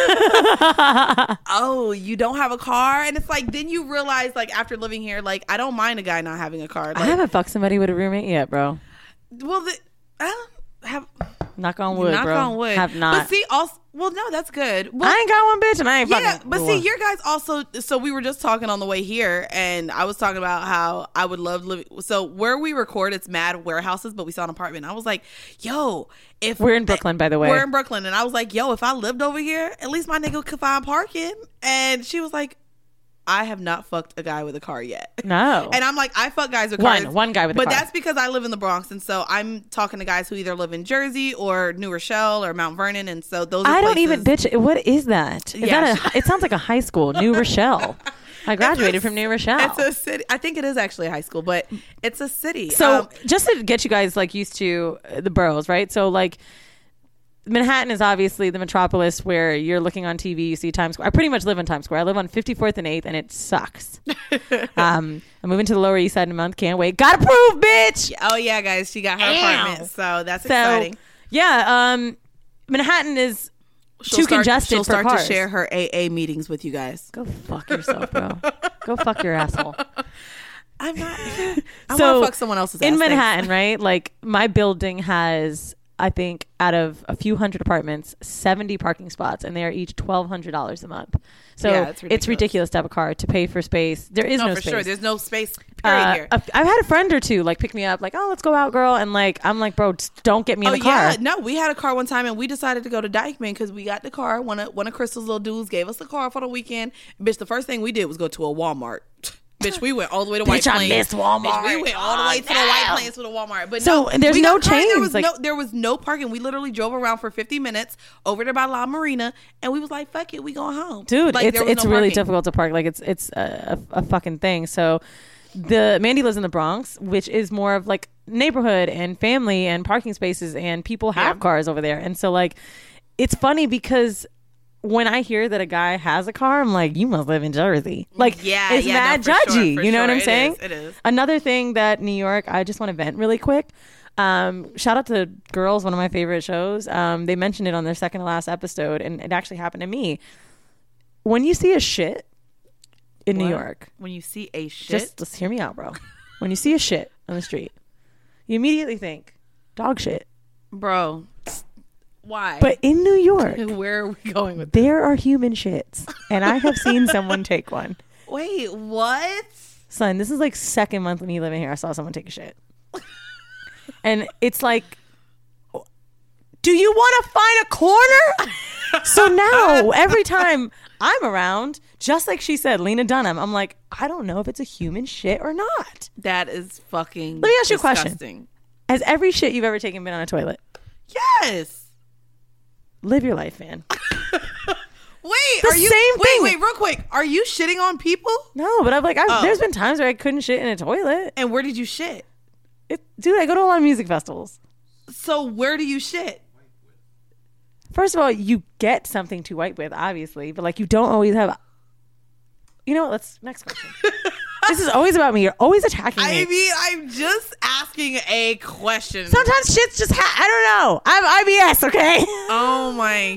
Speaker 2: Oh, you don't have a car? And it's like, then you realize, like, after living here, like, I don't mind a guy not having a car. Like,
Speaker 1: I haven't fucked somebody with a roommate yet, bro.
Speaker 2: Well, I don't have...
Speaker 1: Knock on wood, bro.
Speaker 2: Knock on wood.
Speaker 1: Have not.
Speaker 2: But see, also... Well, no, that's good. Well,
Speaker 1: I ain't got one, bitch, and I ain't fucking...
Speaker 2: Yeah, but see, your guys also... So we were just talking on the way here, and I was talking about how I would love living... So where we record, it's mad warehouses, but we saw an apartment. I was like, yo, if...
Speaker 1: We're in Brooklyn, by the way.
Speaker 2: We're in Brooklyn, and I was like, yo, if I lived over here, at least my nigga could find parking. And she was like, I have not fucked a guy with a car yet.
Speaker 1: No.
Speaker 2: And I'm like, I fuck guys with cars.
Speaker 1: One guy with a car.
Speaker 2: But that's because I live in the Bronx. And so I'm talking to guys who either live in Jersey or New Rochelle or Mount Vernon. And so those are
Speaker 1: don't even, bitch, what is that? Is that it sounds like a high school, New Rochelle. I graduated from New Rochelle.
Speaker 2: It's a city. I think it is actually a high school, but it's a city.
Speaker 1: So just to get you guys like used to the boroughs, right? So like Manhattan is obviously the metropolis where you're looking on TV, you see Times Square. I pretty much live in Times Square. I live on 54th and 8th, and it sucks. I'm moving to the Lower East Side in a month. Can't wait. Gotta prove, bitch!
Speaker 2: Oh, yeah, guys. She got her apartment, so that's exciting.
Speaker 1: Yeah, Manhattan is too congested
Speaker 2: she'll
Speaker 1: for
Speaker 2: start
Speaker 1: cars.
Speaker 2: To share her AA meetings with you guys.
Speaker 1: Go fuck yourself, bro. Go fuck your asshole.
Speaker 2: I'm not. I want to fuck someone else's ass.
Speaker 1: In Manhattan, right? Like, my building has, I think, out of a few hundred apartments, 70 parking spots, and they are each $1,200 a month. So yeah, it's ridiculous to have a car, to pay for space. There is no space. For sure.
Speaker 2: There's no space, period, here.
Speaker 1: I've had a friend or two, like, pick me up, like, oh, let's go out, girl. And, like, I'm like, bro, just don't get me in the car.
Speaker 2: Yeah. No, we had a car one time, and we decided to go to Dykeman because we got the car. One of Crystal's little dudes gave us the car for the weekend. Bitch, the first thing we did was go to a Walmart. Bitch, we went all the way to White Plains.
Speaker 1: I missed Walmart.
Speaker 2: Bitch, we went all the way to the White Plains with a Walmart. But
Speaker 1: so there's no chains.
Speaker 2: There was no parking. We literally drove around for 50 minutes over there by La Marina, and we was like, "Fuck it, we going home."
Speaker 1: Dude, like, it's really difficult to park. Like it's a fucking thing. So Mandy lives in the Bronx, which is more of like neighborhood and family and parking spaces, and people have cars over there. And so like, it's funny because when I hear that a guy has a car, I'm like, you must live in Jersey. Like, it's mad judgy.
Speaker 2: Sure,
Speaker 1: you know what I'm saying?
Speaker 2: It is.
Speaker 1: Another thing that New York, I just want to vent really quick. Shout out to Girls, one of my favorite shows. They mentioned it on their second to last episode, and it actually happened to me. When you see a shit in New York.
Speaker 2: When you see a shit?
Speaker 1: Just hear me out, bro. When you see a shit on the street, you immediately think, dog shit.
Speaker 2: Bro. Why?
Speaker 1: But in New York,
Speaker 2: where are we going with this?
Speaker 1: There are human shits, and I have seen someone take one.
Speaker 2: Wait, what?
Speaker 1: Son, this is like second month when you live in here. I saw someone take a shit, and it's like, do you want to find a corner? So now every time I'm around, just like she said, Lena Dunham, I'm like, I don't know if it's a human shit or not.
Speaker 2: That is fucking.
Speaker 1: Let me ask you a question: has every shit you've ever taken been on a toilet?
Speaker 2: Yes.
Speaker 1: Live your life, man.
Speaker 2: Wait, real quick. Are you shitting on people?
Speaker 1: No, but there's been times where I couldn't shit in a toilet.
Speaker 2: And where did you shit?
Speaker 1: Dude, I go to a lot of music festivals.
Speaker 2: So where do you shit?
Speaker 1: First of all, you get something to wipe with, obviously, but like you don't always have. You know what? Next question. This is always about me. You're always attacking me.
Speaker 2: I mean, I'm just asking a question.
Speaker 1: Sometimes shit's just, I don't know. I have IBS, okay?
Speaker 2: Oh my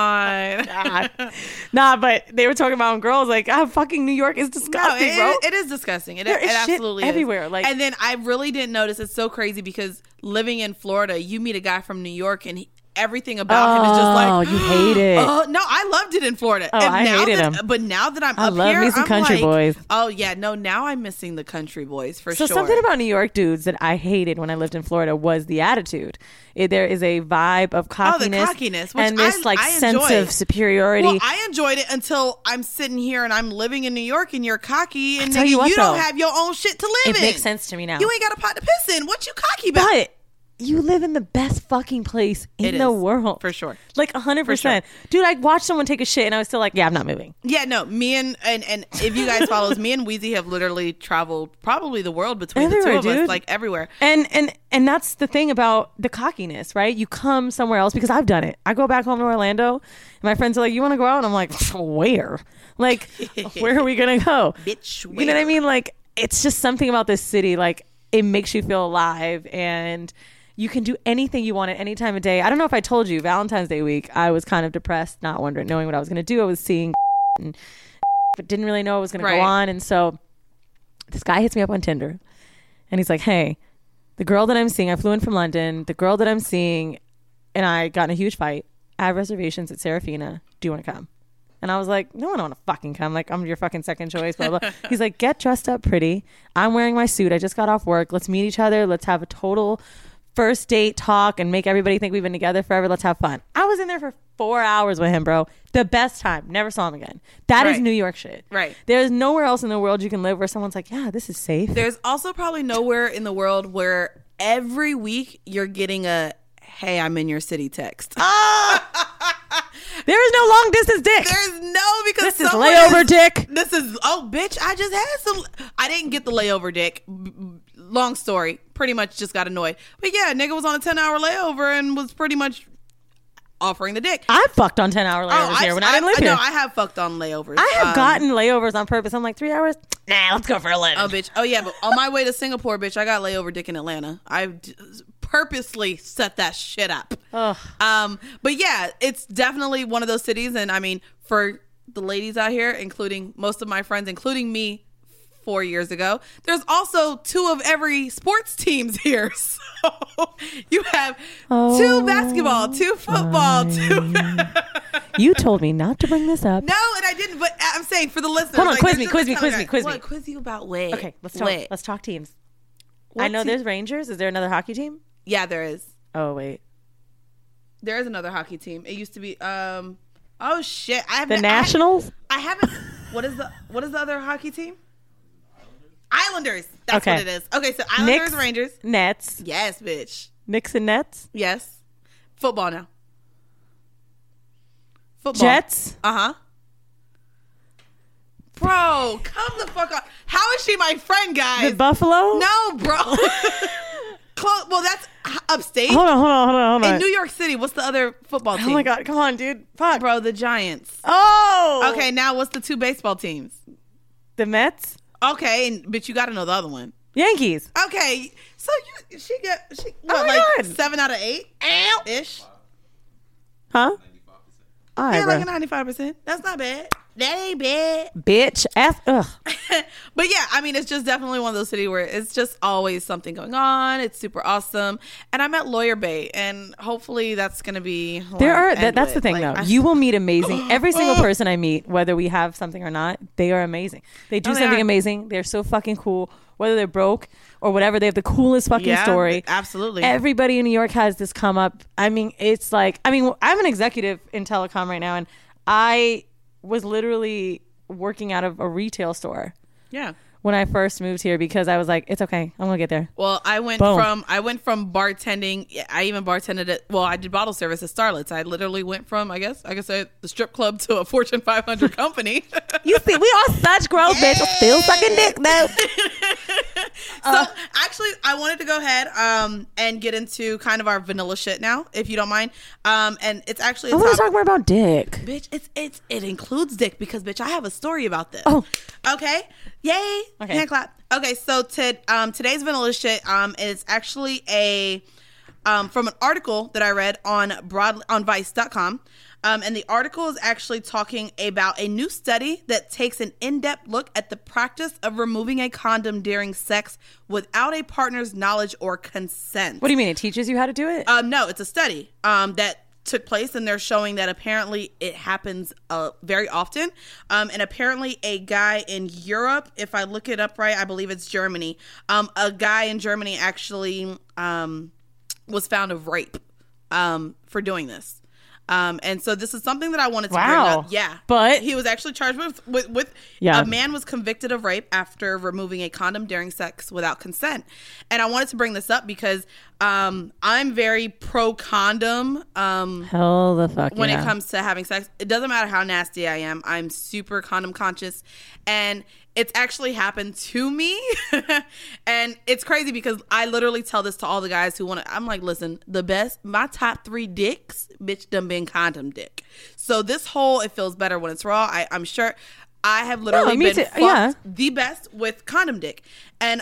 Speaker 2: God.
Speaker 1: Nah, but they were talking about girls like, fucking New York is disgusting, bro.
Speaker 2: It is disgusting. It
Speaker 1: is
Speaker 2: absolutely
Speaker 1: shit everywhere. Like,
Speaker 2: and then I really didn't notice. It's so crazy because living in Florida, you meet a guy from New York and everything about him is just like,
Speaker 1: oh, you hate it.
Speaker 2: No, I loved it in Florida.
Speaker 1: Oh, I hated him.
Speaker 2: But now that I'm
Speaker 1: I
Speaker 2: up
Speaker 1: love
Speaker 2: here,
Speaker 1: me some
Speaker 2: I'm
Speaker 1: country boys.
Speaker 2: Oh yeah, no, now I'm missing the country boys for sure.
Speaker 1: So something about New York dudes that I hated when I lived in Florida was the attitude. There is a vibe of cockiness,
Speaker 2: which
Speaker 1: and this I sense of superiority.
Speaker 2: Well, I enjoyed it until I'm sitting here and I'm living in New York and you're cocky and
Speaker 1: you
Speaker 2: don't have your own shit to live in.
Speaker 1: It makes sense to me now.
Speaker 2: You ain't got a pot to piss in. What you cocky about?
Speaker 1: But you live in the best fucking place in the world.
Speaker 2: For sure.
Speaker 1: Like 100%. Sure. Dude, I watched someone take a shit and I was still like, yeah, I'm not moving.
Speaker 2: Yeah, no, me and if you guys follow us, me and Weezy have literally traveled probably the world between everywhere, the two of us, like everywhere.
Speaker 1: And that's the thing about the cockiness, right? You come somewhere else because I've done it. I go back home to Orlando and my friends are like, you want to go out? And I'm like, where? Like, where are we going to go?
Speaker 2: Bitch, where?
Speaker 1: You know what I mean? Like, it's just something about this city. Like, it makes you feel alive and you can do anything you want at any time of day. I don't know if I told you, Valentine's Day week, I was kind of depressed, not knowing what I was going to do. I was seeing but didn't really know what was going to go on. And so this guy hits me up on Tinder and he's like, hey, the girl that I'm seeing, I flew in from London, the girl that I'm seeing and I got in a huge fight. I have reservations at Serafina. Do you want to come? And I was like, no, I don't want to fucking come. Like, I'm your fucking second choice, blah, blah. He's like, get dressed up pretty. I'm wearing my suit. I just got off work. Let's meet each other. Let's have a total first date talk and make everybody think we've been together forever. Let's have fun. I was in there for 4 hours with him, bro. The best time. Never saw him again. That is New York shit.
Speaker 2: Right.
Speaker 1: There's nowhere else in the world you can live where someone's like, yeah, this is safe.
Speaker 2: There's also probably nowhere in the world where every week you're getting a, hey, I'm in your city text.
Speaker 1: There is no long distance dick.
Speaker 2: There's no, because
Speaker 1: this is layover dick.
Speaker 2: This is, oh, bitch, I just had some. I didn't get the layover dick. Long story. Pretty much just got annoyed. But yeah, nigga was on a 10-hour layover and was pretty much offering the dick.
Speaker 1: I fucked on 10-hour layovers here when I didn't live here.
Speaker 2: No, I have fucked on layovers.
Speaker 1: I have gotten layovers on purpose. I'm like, 3 hours? Nah, let's go for 11.
Speaker 2: Oh, bitch. Oh, yeah, but on my way to Singapore, bitch, I got layover dick in Atlanta. I purposely set that shit up.
Speaker 1: Ugh.
Speaker 2: But yeah, it's definitely one of those cities. And I mean, for the ladies out here, including most of my friends, including me 4 years ago, there's also 2 of every sports teams here. So you have 2 basketball, 2 football, 2.
Speaker 1: You told me not to bring this up.
Speaker 2: No, and I didn't. But I'm saying for the listeners,
Speaker 1: hold on, quiz me.
Speaker 2: What, quiz you about what?
Speaker 1: Okay, let's talk teams. I know there's Rangers. Is there another hockey team?
Speaker 2: Yeah, there is.
Speaker 1: Oh wait,
Speaker 2: there is another hockey team. It used to be. Oh shit!
Speaker 1: The Nationals.
Speaker 2: I haven't. What is the other hockey team? Islanders. That's what it is. Okay, so Islanders,
Speaker 1: Knicks,
Speaker 2: Rangers,
Speaker 1: Nets.
Speaker 2: Yes, bitch.
Speaker 1: Knicks and Nets.
Speaker 2: Yes. Football now. Football.
Speaker 1: Jets.
Speaker 2: Bro, come the fuck on. How is she my friend, guys?
Speaker 1: The Buffalo.
Speaker 2: No, bro. Well, that's upstate.
Speaker 1: Hold on.
Speaker 2: In New York City, what's the other football team?
Speaker 1: Oh my god, come on, dude. Fuck.
Speaker 2: Bro, the Giants.
Speaker 1: Oh.
Speaker 2: Okay, now what's the 2 baseball teams?
Speaker 1: The Mets.
Speaker 2: Okay, but you got to know the other one.
Speaker 1: Yankees.
Speaker 2: Okay, so she
Speaker 1: God.
Speaker 2: 7 out of 8 ish.
Speaker 1: Huh? All right,
Speaker 2: Yeah,
Speaker 1: bro.
Speaker 2: like a 95%. That's not bad. That ain't bad.
Speaker 1: Bitch. Ugh.
Speaker 2: But yeah, I mean, it's just definitely one of those cities where it's just always something going on. It's super awesome. And I'm at Lawyer Bay, and hopefully that's going to be.
Speaker 1: That's the thing, though. You will meet amazing. Every single person I meet, whether we have something or not, they are amazing. They do something amazing. They're so fucking cool. Whether they're broke or whatever, they have the coolest fucking story.
Speaker 2: Absolutely.
Speaker 1: Everybody in New York has this come up. I mean, it's like, I'm an executive in telecom right now, and I was literally working out of a retail store.
Speaker 2: Yeah.
Speaker 1: When I first moved here, because I was like, it's okay, I'm gonna get there.
Speaker 2: Well, I went from bartending. I even bartended at. Well, I did bottle service at Starlet's. I literally went from I guess the strip club to a Fortune 500 company.
Speaker 1: You see, we are such growth, bitch. Still sucking dick though.
Speaker 2: So actually, I wanted to go ahead and get into kind of our vanilla shit now, if you don't mind. And it's actually
Speaker 1: I want to talk more about dick,
Speaker 2: bitch. It includes dick because bitch, I have a story about this.
Speaker 1: Oh,
Speaker 2: okay. Yay!
Speaker 1: Okay.
Speaker 2: Hand clap. Okay, so today's vanilla shit is actually from an article that I read on Vice.com. And the article is actually talking about a new study that takes an in-depth look at the practice of removing a condom during sex without a partner's knowledge or consent.
Speaker 1: What do you mean? It teaches you how to do it?
Speaker 2: No, it's a study that took place, and they're showing that apparently it happens very often. And apparently a guy in Europe, if I look it up right, I believe it's Germany. A guy in Germany actually was found of rape for doing this. And so this is something that I wanted to bring up. Yeah.
Speaker 1: But
Speaker 2: he was actually charged with a man was convicted of rape after removing a condom during sex without consent. And I wanted to bring this up because I'm very pro condom.
Speaker 1: Hell the fuck
Speaker 2: when it comes to having sex. It doesn't matter how nasty I am. I'm super condom conscious. And it's actually happened to me. And it's crazy because I literally tell this to all the guys who want to. I'm like, listen, my top 3 dicks, bitch, done been condom dick. So this whole, it feels better when it's raw. I'm sure I have literally been fucked the best with condom dick. And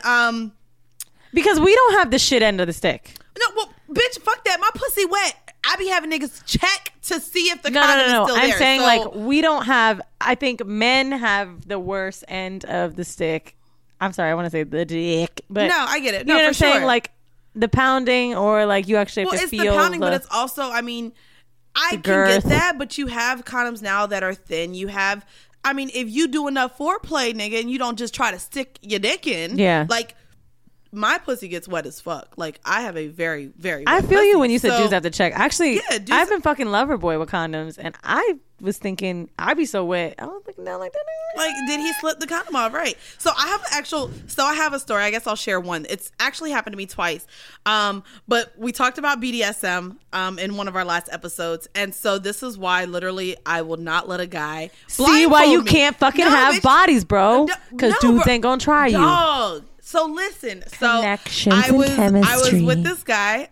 Speaker 1: because we don't have the shit end of the stick.
Speaker 2: No, well, bitch, fuck that. My pussy wet. I be having niggas check to see if the condom is still there.
Speaker 1: I'm saying like we don't have. I think men have the worst end of the stick. I'm sorry, I want to say the dick, but
Speaker 2: no, I get it.
Speaker 1: No, you know what I'm saying? Like the pounding, or like you actually have to feel.
Speaker 2: Well, it's the pounding, but it's also. I mean, I can get that, but you have condoms now that are thin. You have. I mean, if you do enough foreplay, nigga, and you don't just try to stick your dick in,
Speaker 1: yeah,
Speaker 2: like. my pussy gets wet as fuck. Like, I have a very, very
Speaker 1: I
Speaker 2: wet
Speaker 1: feel
Speaker 2: pussy.
Speaker 1: you when you said dudes have to check. Actually,
Speaker 2: Yeah, dudes-
Speaker 1: I've been fucking lover boy with condoms, and I was thinking I'd be so wet. I was looking down like that.
Speaker 2: Like, did he slip the condom off? Right. So I have a story. I guess I'll share one. It's actually happened to me twice. But we talked about BDSM in one of our last episodes. And so this is why literally I will not let a guy
Speaker 1: See why you
Speaker 2: me.
Speaker 1: can't fucking
Speaker 2: No,
Speaker 1: have
Speaker 2: bitch.
Speaker 1: bodies, bro. Because dudes
Speaker 2: bro.
Speaker 1: ain't gonna try you.
Speaker 2: Dog. So listen.
Speaker 1: Connections
Speaker 2: I was
Speaker 1: and chemistry.
Speaker 2: with this guy.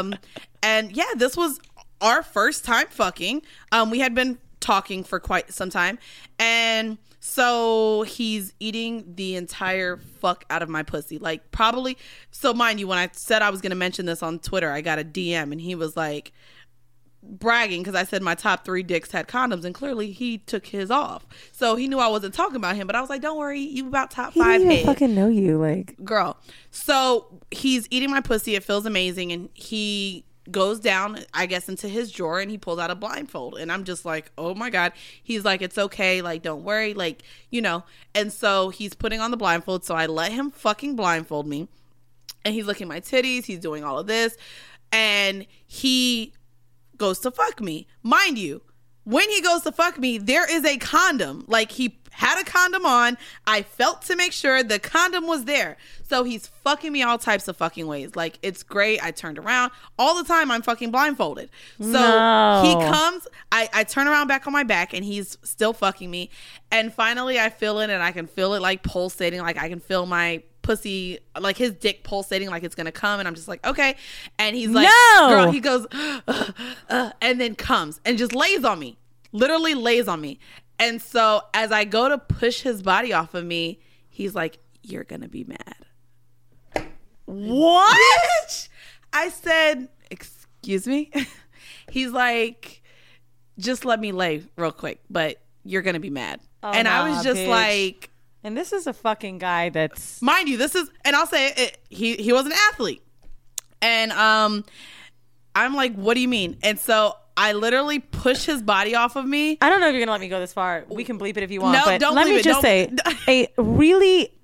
Speaker 2: And yeah, this was our first time fucking. We had been talking for quite some time. And so he's eating the entire fuck out of my pussy. Like, probably. So mind you, when I said I was going to mention this on Twitter, I got a DM and he was like bragging because I said my top 3 dicks had condoms, and clearly he took his off. So he knew I wasn't talking about him, but I was like, don't worry, you about top 5
Speaker 1: He didn't
Speaker 2: head.
Speaker 1: even fucking know you, like,
Speaker 2: Girl. So he's eating my pussy. It feels amazing. And he goes down, I guess, into his drawer and he pulls out a blindfold. And I'm just like, oh my God. He's like, it's okay. Like, don't worry. Like, you know. And so he's putting on the blindfold. So I let him fucking blindfold me. And he's looking at my titties. He's doing all of this. And he goes to fuck me. Mind you, when he goes to fuck me, there is a condom. Like, he had a condom on. I felt to make sure the condom was there. So he's fucking me all types of fucking ways. Like, it's great. I turned around. All the time I'm fucking blindfolded. So he comes, I turn around back on my back and he's still fucking me. And finally I feel it, and I can feel it like pulsating. Like, I can feel my pussy, like his dick pulsating like it's gonna come. And I'm just like, okay. And he's like,
Speaker 1: no,
Speaker 2: girl, he goes and then comes and just lays on me. Literally lays on me. And so as I go to push his body off of me, he's like, you're gonna be mad.
Speaker 1: what?
Speaker 2: Bitch! I said, excuse me? He's like, just let me lay real quick, but you're gonna be mad. And I was just
Speaker 1: bitch.
Speaker 2: like,
Speaker 1: and this is a fucking guy that's,
Speaker 2: mind you, this is, and I'll say it, he was an athlete. And I'm like, what do you mean? And so I literally push his body off of me.
Speaker 1: I don't know if you're gonna let me go this far. We can bleep it if you want.
Speaker 2: No,
Speaker 1: but
Speaker 2: don't
Speaker 1: let
Speaker 2: bleep
Speaker 1: me
Speaker 2: it.
Speaker 1: just
Speaker 2: Don't-
Speaker 1: say, a really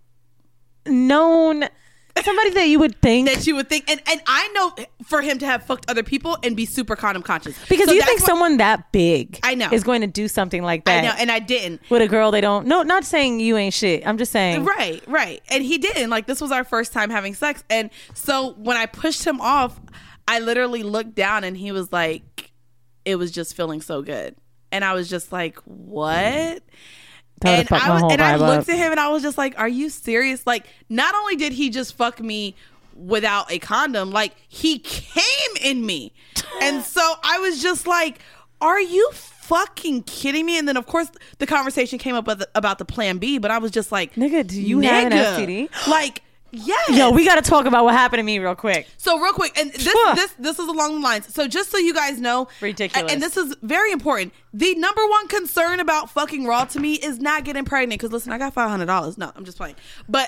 Speaker 1: known, somebody that you would think,
Speaker 2: That you would think, and I know for him to have fucked other people and be super condom conscious.
Speaker 1: because
Speaker 2: So
Speaker 1: you
Speaker 2: that's
Speaker 1: think
Speaker 2: what-
Speaker 1: someone that big,
Speaker 2: I know.
Speaker 1: is going to do something like
Speaker 2: I
Speaker 1: that.
Speaker 2: know, and I didn't.
Speaker 1: With a girl they don't. No, not saying you ain't shit. I'm just saying.
Speaker 2: Right. And he didn't. Like, this was our first time having sex. And so when I pushed him off, I literally looked down and he was like, it was just feeling so good. And I was just like, what?
Speaker 1: That would've fucked my whole
Speaker 2: I
Speaker 1: vibe
Speaker 2: looked
Speaker 1: up.
Speaker 2: at him and I was just like, are you serious? Like, not only did he just fuck me without a condom, like, he came in me. And so I was just like, are you fucking kidding me? And then of course the conversation came up about the plan B, but I was just like,
Speaker 1: Nigga, do you have an STD?
Speaker 2: Like, yes.
Speaker 1: Yo, we got to talk about what happened to me real quick.
Speaker 2: So real quick, and this is along the lines. So just so you guys know,
Speaker 1: Ridiculous.
Speaker 2: and this is very important. The number one concern about fucking raw to me is not getting pregnant. Because listen, I got $500. No, I'm just playing. But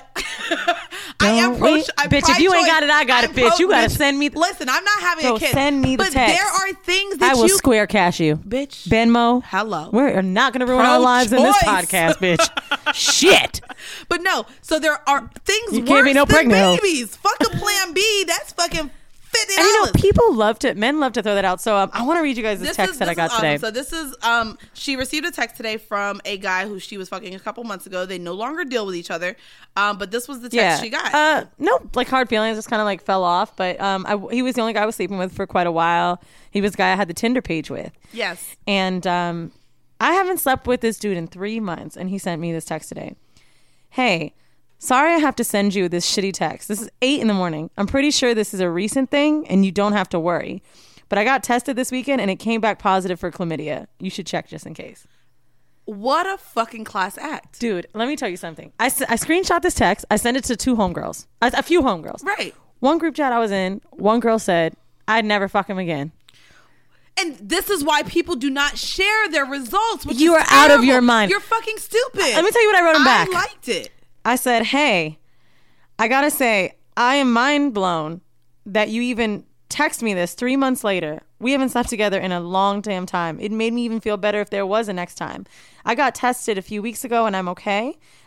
Speaker 1: Bitch, if you ain't got it, I got it, bitch. You gotta send me.
Speaker 2: Listen, I'm not having
Speaker 1: Bro,
Speaker 2: a kid.
Speaker 1: send me the
Speaker 2: but
Speaker 1: text.
Speaker 2: there are things that
Speaker 1: I will square cash you,
Speaker 2: bitch.
Speaker 1: Venmo.
Speaker 2: Hello.
Speaker 1: We're not gonna ruin our lives in this
Speaker 2: Pro-choice.
Speaker 1: podcast, bitch. Shit.
Speaker 2: But no, so there are things
Speaker 1: You
Speaker 2: worse
Speaker 1: can't be no
Speaker 2: than
Speaker 1: pregnant hoe.
Speaker 2: babies. Fuck a plan B. That's fucking $50.
Speaker 1: And you know, men love to throw that out. So I want to read you guys this text that I got today.
Speaker 2: So this is she received a text today from a guy who she was fucking a couple months ago. They no longer deal with each other. But this was the text she got.
Speaker 1: No, like hard feelings just kind of like fell off. But he was the only guy I was sleeping with for quite a while. He was the guy I had the Tinder page with.
Speaker 2: Yes.
Speaker 1: And I haven't slept with this dude in 3 months. And he sent me this text today. Hey, sorry I have to send you this shitty text. This is 8 a.m. I'm pretty sure this is a recent thing and you don't have to worry. But I got tested this weekend and it came back positive for chlamydia. You should check just in case.
Speaker 2: What a fucking class act.
Speaker 1: Dude, let me tell you something. I screenshot this text. I sent it to 2 homegirls. A few homegirls.
Speaker 2: Right.
Speaker 1: One group chat I was in, one girl said, I'd never fuck him again.
Speaker 2: And this is why people do not share their results. Which
Speaker 1: You
Speaker 2: is
Speaker 1: are out of
Speaker 2: terrible.
Speaker 1: your mind.
Speaker 2: You're fucking stupid.
Speaker 1: Let me tell you what I wrote him back.
Speaker 2: I liked it.
Speaker 1: I said, hey, I gotta say, I am mind blown that you even text me this 3 months later. We haven't slept together in a long damn time. It made me even feel better if there was a next time. I got tested a few weeks ago and I'm okay.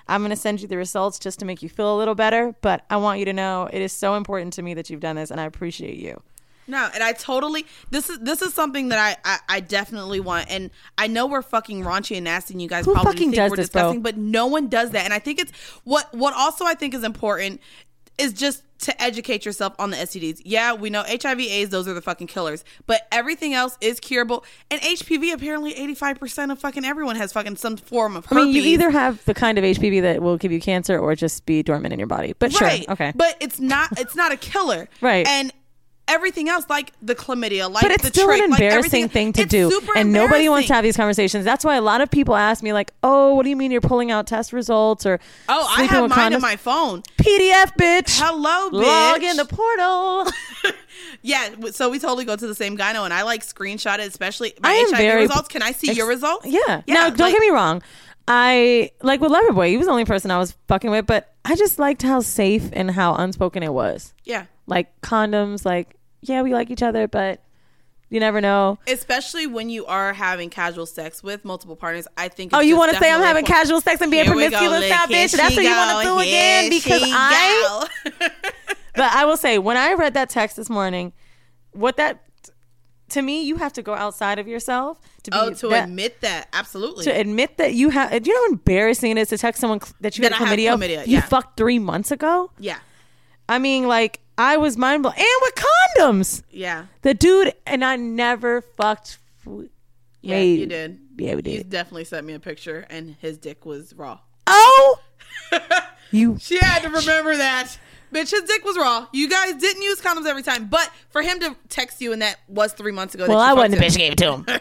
Speaker 1: I'm going to send you the results just to make you feel a little better. But I want you to know it is so important to me that you've done this, and I appreciate you.
Speaker 2: No, and I totally this is something that I definitely want, and I know we're fucking raunchy and nasty, and you guys probably think we're disgusting, but no one does that. And I think it's what also I think is important is just to educate yourself on the STDs. Yeah, we know HIV, AIDS, those are the fucking killers, but everything else is curable. And HPV, apparently 85% of fucking everyone has fucking some form of herpes.
Speaker 1: I mean, you either have the kind of HPV that will give you cancer or just be dormant in your body. But
Speaker 2: right.
Speaker 1: Sure, okay.
Speaker 2: But it's not a killer.
Speaker 1: Right.
Speaker 2: And everything else, like the chlamydia, like
Speaker 1: but it's
Speaker 2: the
Speaker 1: still
Speaker 2: trick,
Speaker 1: an embarrassing
Speaker 2: like
Speaker 1: thing to do, and nobody wants to have these conversations. That's why a lot of people ask me, like, "Oh, what do you mean you're pulling out test results?" Or
Speaker 2: I have mine on my phone.
Speaker 1: PDF, bitch.
Speaker 2: Hello, bitch.
Speaker 1: Log in the portal.
Speaker 2: Yeah, so we totally go to the same gyno, and I like screenshot it, especially my HIV results. Can I see your results?
Speaker 1: Yeah. Now, don't get me wrong. I like with Loverboy. He was the only person I was fucking with, but I just liked how safe and how unspoken it was.
Speaker 2: Yeah,
Speaker 1: like condoms, like. Yeah, we like each other, but you never know.
Speaker 2: Especially when you are having casual sex with multiple partners. I think.
Speaker 1: You want to say I'm having casual sex and being promiscuous now, bitch? That's what you want to do again? Because But I will say, when I read that text this morning, to me, you have to go outside of yourself to
Speaker 2: admit that. Absolutely.
Speaker 1: To admit that you have. Do you know how embarrassing it is to text someone that you had chlamydia? You fucked 3 months ago?
Speaker 2: Yeah.
Speaker 1: I mean, like, I was mind blown. And with condoms.
Speaker 2: Yeah.
Speaker 1: The dude, and I never fucked.
Speaker 2: Yeah, you did.
Speaker 1: Yeah, we did.
Speaker 2: He definitely sent me a picture, and his dick was raw.
Speaker 1: Oh!
Speaker 2: She had to remember that. Bitch, his dick was raw. You guys didn't use condoms every time. But for him to text you, and that was 3 months ago.
Speaker 1: Well, I wasn't the bitch gave it to him.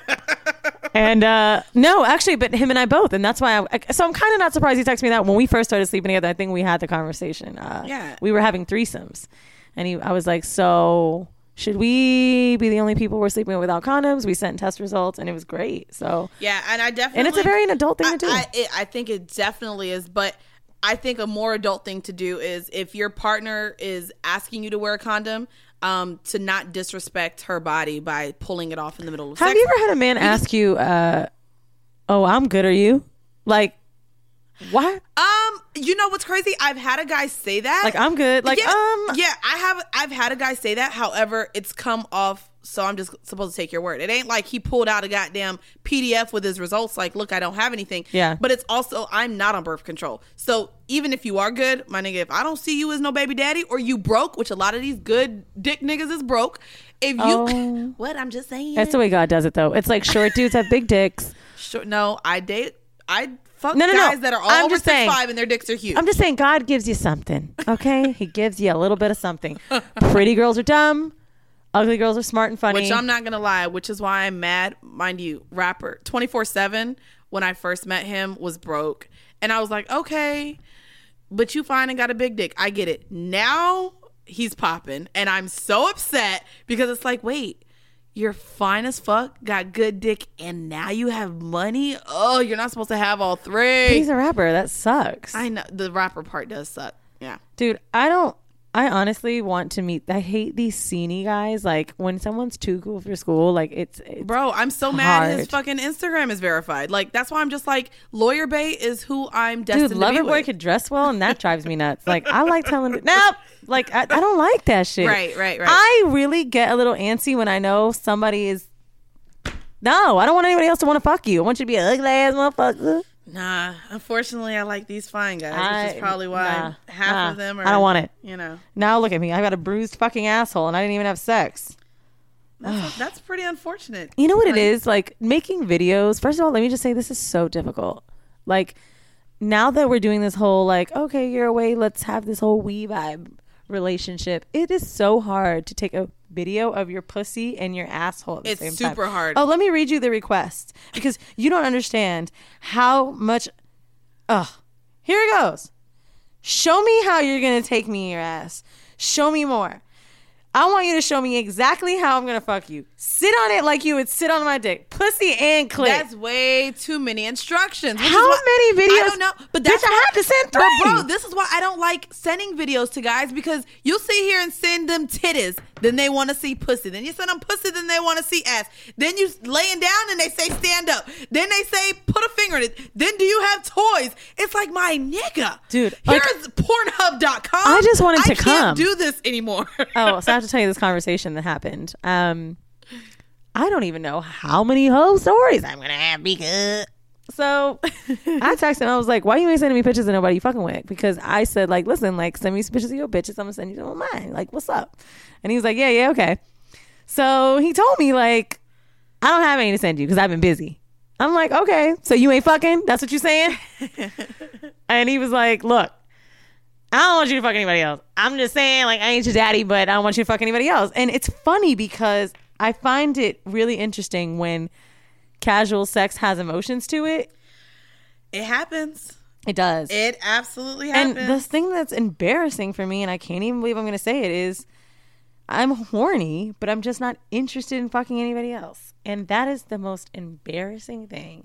Speaker 1: And no, actually, but him and I both. And that's why so I'm kind of not surprised he texted me that. When we first started sleeping together, I think we had the conversation.
Speaker 2: Yeah.
Speaker 1: We were having threesomes. And I was like, so should we be the only people we're sleeping with without condoms? We sent test results, and it was great. So
Speaker 2: yeah, and I definitely.
Speaker 1: And it's a very adult thing to do.
Speaker 2: I think it definitely is. But I think a more adult thing to do is if your partner is asking you to wear a condom, to not disrespect her body by pulling it off in the middle of sex.
Speaker 1: Have you ever had a man ask you, "Oh, I'm good. Are you?" Like, what?
Speaker 2: You know what's crazy? I've had a guy say that.
Speaker 1: Like, I'm good. Like,
Speaker 2: yeah, I've had a guy say that. However, it's come off. So I'm just supposed to take your word. It ain't like he pulled out a goddamn PDF with his results. Like, look, I don't have anything.
Speaker 1: Yeah.
Speaker 2: But it's also, I'm not on birth control. So even if you are good, my nigga, if I don't see you as no baby daddy, or you broke, which a lot of these good dick niggas is broke. If you, what I'm just saying.
Speaker 1: That's the way God does it, though. It's like short dudes have big dicks.
Speaker 2: No, I fuck guys that are all over 6'5" and their dicks are huge.
Speaker 1: I'm just saying God gives you something, okay? He gives you a little bit of something. Pretty girls are dumb. Ugly girls are smart and funny.
Speaker 2: Which I'm not going to lie, which is why I'm mad. Mind you, rapper 24/7, when I first met him, was broke. And I was like, okay, but you fine and got a big dick. I get it. Now he's popping. And I'm so upset because it's like, wait. You're fine as fuck, got good dick, and now you have money? Oh, you're not supposed to have all three.
Speaker 1: He's a rapper. That sucks.
Speaker 2: I know. The rapper part does suck. Yeah.
Speaker 1: Dude, I honestly want to meet. I hate these sceney guys. Like, when someone's too cool for school, like, it's
Speaker 2: bro, I'm so mad his fucking Instagram is verified. Like, that's why I'm just like, Lawyer Bay is who I'm destined to be with.
Speaker 1: Dude, Loverboy could dress well, and that drives me nuts. Like, I like telling... Nope! Like, I don't like that shit.
Speaker 2: Right.
Speaker 1: I really get a little antsy when I know somebody is... No, I don't want anybody else to want to fuck you. I want you to be an ugly ass motherfucker.
Speaker 2: Nah, unfortunately, I like these fine guys, which is probably why half of them are...
Speaker 1: I don't want it.
Speaker 2: You know.
Speaker 1: Now look at me. I've got a bruised fucking asshole, and I didn't even have sex.
Speaker 2: That's pretty unfortunate.
Speaker 1: You know what it is? Like, making videos... First of all, let me just say this is so difficult. Like, now that we're doing this whole, like, okay, you're away, let's have this whole we vibe relationship, it is so hard to take a video of your pussy and your asshole at the same time.
Speaker 2: It's super hard.
Speaker 1: Oh, let me read you the request, because you don't understand how much... Here it goes. Show me how you're going to take me in your ass. Show me more. I want you to show me exactly how I'm gonna fuck you. Sit on it like you would sit on my dick, pussy and clit.
Speaker 2: That's way too many instructions.
Speaker 1: How many videos?
Speaker 2: I don't know, but that's
Speaker 1: I have to send 3.
Speaker 2: But bro, this is why I don't like sending videos to guys, because you'll sit here and send them titties, then they want to see pussy. Then you send them pussy, then they want to see ass. Then you laying down and they say stand up. Then they say put a finger in it. Then do you have toys? It's like, my nigga,
Speaker 1: dude.
Speaker 2: Here's Pornhub.com.
Speaker 1: I just wanted to come.
Speaker 2: I can't do this anymore.
Speaker 1: Oh, so I have to tell you this conversation that happened. I don't even know how many hoe stories I'm gonna have because. So I texted him. I was like, "Why you ain't sending me pictures of nobody you fucking with?" Because I said, like, "Listen, like, send me some pictures of your bitches. I'm gonna send you some of mine. Like, what's up?" And he was like, "Yeah, okay." So he told me, like, "I don't have any to send you because I've been busy." I'm like, "Okay, so you ain't fucking? That's what you saying?" And he was like, "Look, I don't want you to fuck anybody else. I'm just saying, like, I ain't your daddy, but I don't want you to fuck anybody else." And it's funny because I find it really interesting when casual sex has emotions to it.
Speaker 2: It happens.
Speaker 1: It does.
Speaker 2: It absolutely happens.
Speaker 1: And the thing that's embarrassing for me, and I can't even believe I'm going to say it, is I'm horny, but I'm just not interested in fucking anybody else. And that is the most embarrassing thing.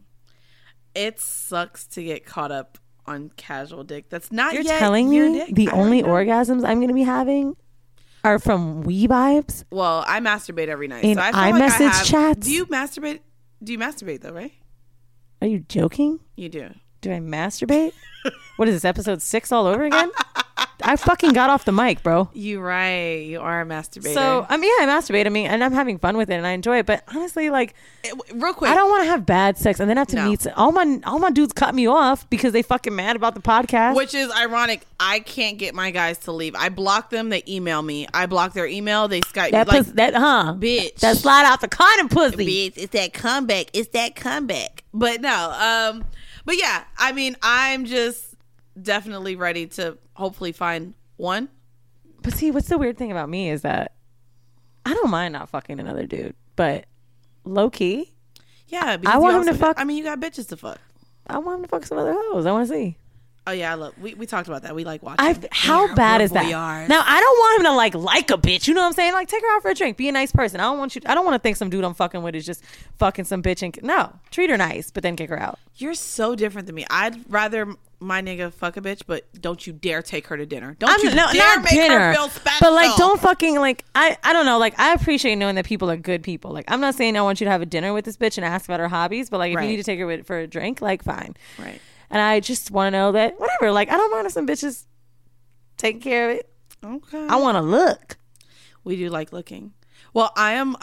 Speaker 2: It sucks to get caught up on casual dick. That's not
Speaker 1: You're
Speaker 2: yet
Speaker 1: telling
Speaker 2: your
Speaker 1: me
Speaker 2: dick.
Speaker 1: the only orgasms I'm going to be having are from wee vibes?
Speaker 2: Well, I masturbate every night.
Speaker 1: In
Speaker 2: so I feel
Speaker 1: iMessage chats?
Speaker 2: Do you masturbate? Do you masturbate though, right?
Speaker 1: Are you joking?
Speaker 2: You do.
Speaker 1: Do I masturbate? What is this, episode 6 all over again? I fucking got off the mic, bro.
Speaker 2: You right. You are a masturbator.
Speaker 1: So, I mean, yeah, I masturbate. I mean, and I'm having fun with it and I enjoy it. But honestly, like,
Speaker 2: real quick,
Speaker 1: I don't want to have bad sex and then have to meet all my dudes cut me off because they fucking mad about the podcast.
Speaker 2: Which is ironic. I can't get my guys to leave. I block them. They email me. I block their email. They Skype me.
Speaker 1: Bitch. That slide out the condom pussy.
Speaker 2: Bitch, it's that comeback. It's that comeback. But no, but yeah, I mean, I'm just definitely ready to hopefully find one.
Speaker 1: But see, what's the weird thing about me is that I don't mind not fucking another dude, but low key,
Speaker 2: yeah,
Speaker 1: I want him to fuck.
Speaker 2: I mean, you got bitches to fuck.
Speaker 1: I want him to fuck some other hoes. I want to see.
Speaker 2: Oh yeah, I love. We talked about that. We like watching.
Speaker 1: How bad is that? Now I don't want him to like a bitch. You know what I'm saying? Like, take her out for a drink. Be a nice person. I don't want to think some dude I'm fucking with is just fucking some bitch and no, treat her nice, but then kick her out.
Speaker 2: You're so different than me. I'd rather my nigga fuck a bitch, but don't you dare take her to dinner. Dare
Speaker 1: not
Speaker 2: make
Speaker 1: dinner,
Speaker 2: her feel special.
Speaker 1: But like, don't fucking like. I don't know. Like, I appreciate knowing that people are good people. Like, I'm not saying I want you to have a dinner with this bitch and ask about her hobbies, but like, if you need to take her for a drink, like, fine.
Speaker 2: Right.
Speaker 1: And I just want to know that whatever. Like, I don't mind if some bitches taking care of it.
Speaker 2: Okay.
Speaker 1: I want to look.
Speaker 2: We do like looking. Well, I am.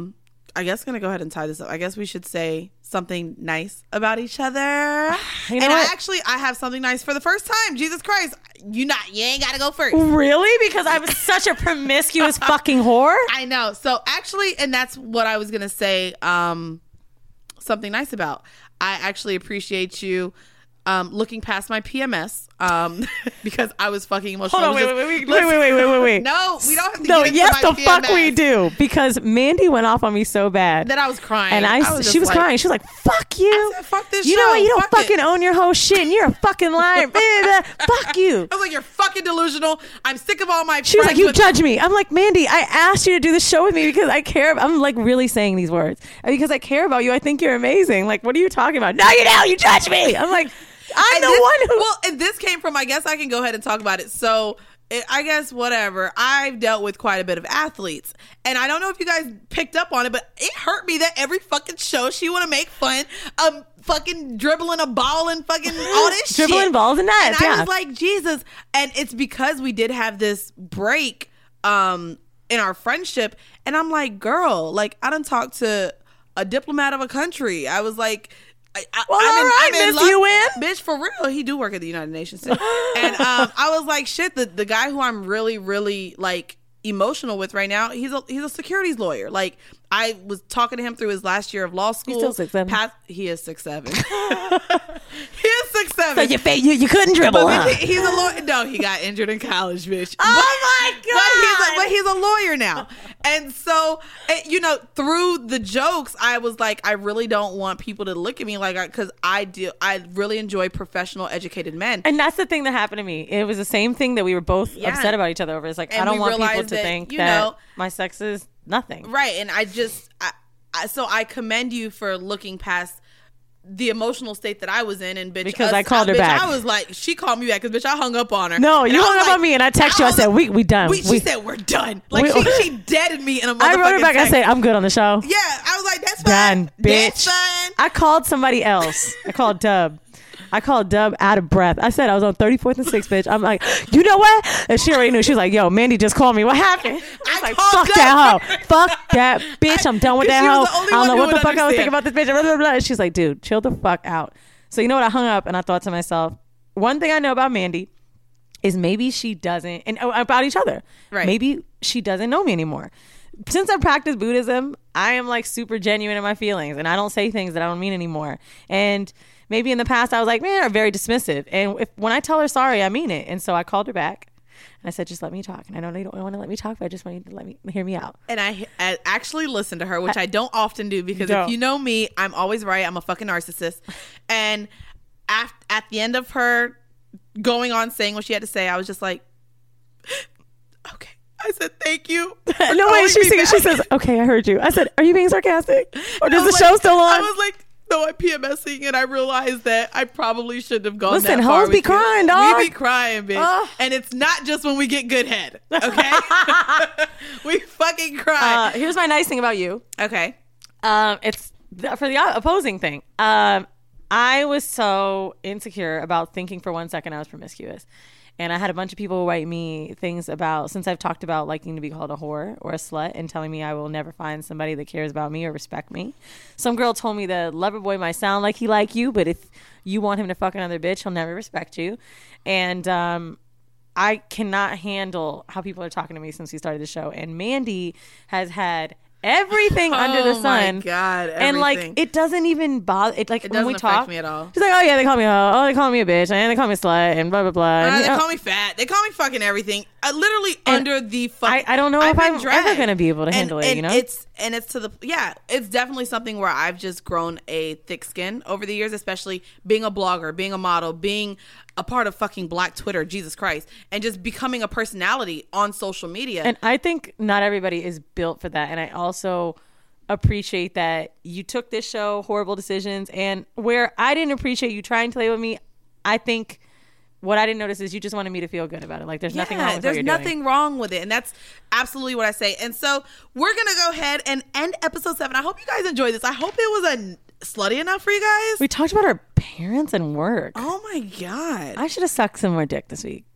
Speaker 2: I guess gonna go ahead and tie this up. I guess we should say something nice about each other.
Speaker 1: You know what?
Speaker 2: I have something nice for the first time. Jesus Christ, you ain't gotta go first.
Speaker 1: Really? Because I was such a promiscuous fucking whore.
Speaker 2: I know. So actually, and that's what I was gonna say. Something nice about. I actually appreciate you. Looking past my PMS, because I was fucking emotional.
Speaker 1: Hold on, wait.
Speaker 2: No, we don't have to.
Speaker 1: No,
Speaker 2: get
Speaker 1: yes,
Speaker 2: into my
Speaker 1: the
Speaker 2: PMS.
Speaker 1: fuck we do. Because Mandy went off on me so bad
Speaker 2: that I was crying,
Speaker 1: and she was crying. She was like, "Fuck you!
Speaker 2: I said, fuck this
Speaker 1: you
Speaker 2: show.
Speaker 1: know what? You don't
Speaker 2: fuck
Speaker 1: fucking own your whole shit, and you're a fucking liar. Fuck you."
Speaker 2: I was like, "You're fucking delusional. I'm sick of all my."
Speaker 1: She was like, "You judge me." I'm like, "Mandy, I asked you to do the show with me because I care." I'm like really saying these words because I care about you. I think you're amazing. Like, what are you talking about? No, you don't. You judge me. I'm like. I'm the one who.
Speaker 2: Well, and this came from. I guess I can go ahead and talk about it. So, I guess whatever. I've dealt with quite a bit of athletes, and I don't know if you guys picked up on it, but it hurt me that every fucking show she want to make fun of fucking dribbling a ball and fucking all this shit.
Speaker 1: Dribbling balls and nets.
Speaker 2: And I was like, Jesus. And it's because we did have this break in our friendship, and I'm like, girl, like I done talked to a diplomat of a country. I was like.
Speaker 1: Miss UN.
Speaker 2: Bitch, for real, he do work at the United Nations too. And I was like, shit, the guy who I'm really, really like emotional with right now, he's a securities lawyer. Like I was talking to him through his last year of law school.
Speaker 1: He's still 6'7".
Speaker 2: He is 6'7". He is 6'7".
Speaker 1: So you couldn't dribble, huh?
Speaker 2: He's a lawyer. No, he got injured in college, bitch.
Speaker 1: Oh my God.
Speaker 2: But he's a lawyer now. And so, through the jokes, I was like, I really don't want people to look at me like, because I really enjoy professional, educated men.
Speaker 1: And that's the thing that happened to me. It was the same thing that we were both upset about each other over. It's like, I don't want people to think that my sex is nothing.
Speaker 2: Right. And so I commend you for looking past the emotional state that I was in, and bitch,
Speaker 1: because I called her back.
Speaker 2: I was like, she called me back because bitch, I hung up on her.
Speaker 1: No, you hung up on me, and I texted you. I said, we done.
Speaker 2: She said, we're done. Like she deaded me in a motherfucking
Speaker 1: I wrote her back.
Speaker 2: text.
Speaker 1: I said, I'm good on the show.
Speaker 2: Yeah, I was like, that's fine.
Speaker 1: Done, bitch.
Speaker 2: That's fine.
Speaker 1: I called somebody else. I called Dub out of breath. I said I was on 34th and 6th, bitch. I'm like, you know what? And she already knew. She was like, yo, Mandy just called me. What happened? I was like, fuck that hoe. Fuck that bitch. I'm done with that hoe. I don't know what the fuck I was thinking about this bitch. Blah, blah, blah. And she's like, dude, chill the fuck out. So you know what? I hung up and I thought to myself, one thing I know about Mandy is maybe she doesn't, and about each other. Right. Maybe she doesn't know me anymore. Since I practice Buddhism, I am like super genuine in my feelings, and I don't say things that I don't mean anymore. And maybe in the past I was like, man, I'm very dismissive. And when I tell her sorry, I mean it. And so I called her back and I said, just let me talk. And I know you don't want to let me talk, but I just want you to hear me out.
Speaker 2: And I actually listened to her, which I don't often do, because if you know me, I'm always right. I'm a fucking narcissist. And at the end of her going on saying what she had to say, I was just like, okay. I said, thank you.
Speaker 1: No way. She says, okay, I heard you. I said, are you being sarcastic? Or does the show still on?
Speaker 2: I was like, no, I'm PMSing, and I realized that I probably shouldn't have gone
Speaker 1: Listen,
Speaker 2: that far.
Speaker 1: Listen, hoes be crying, dog.
Speaker 2: We be crying, bitch. And it's not just when we get good head, okay? We fucking cry.
Speaker 1: Here's my nice thing about you.
Speaker 2: Okay.
Speaker 1: It's for the opposing thing. I was so insecure about thinking for 1 second I was promiscuous. And I had a bunch of people write me things about, since I've talked about liking to be called a whore or a slut, and telling me I will never find somebody that cares about me or respect me. Some girl told me the lover boy might sound like he like you, but if you want him to fuck another bitch, he'll never respect you. And I cannot handle how people are talking to me since we started the show. And Mandy has had everything under the sun.
Speaker 2: Oh my God, everything.
Speaker 1: And like, it doesn't even bother it. Like,
Speaker 2: it
Speaker 1: when we talk,
Speaker 2: me at all.
Speaker 1: She's like, oh yeah, they call me they call me a bitch, and they call me a slut, and blah blah blah.
Speaker 2: They call me fat. They call me fucking everything. Literally under the fucking.
Speaker 1: I don't know if I'm ever gonna be able to handle it. You know,
Speaker 2: it's definitely something where I've just grown a thick skin over the years, especially being a blogger, being a model, being a part of fucking Black Twitter, Jesus Christ, and just becoming a personality on social media.
Speaker 1: And I think not everybody is built for that. And I also appreciate that you took this show, Horrible Decisions, and where I didn't appreciate you trying to play with me, I think what I didn't notice is you just wanted me to feel good about it. Like, there's nothing wrong with what you're doing.
Speaker 2: There's nothing wrong with it. And that's absolutely what I say. And so we're going to go ahead and end episode 7. I hope you guys enjoyed this. I hope it was slutty enough for you guys.
Speaker 1: We talked about our parents and work.
Speaker 2: Oh my God.
Speaker 1: I should have sucked some more dick this week.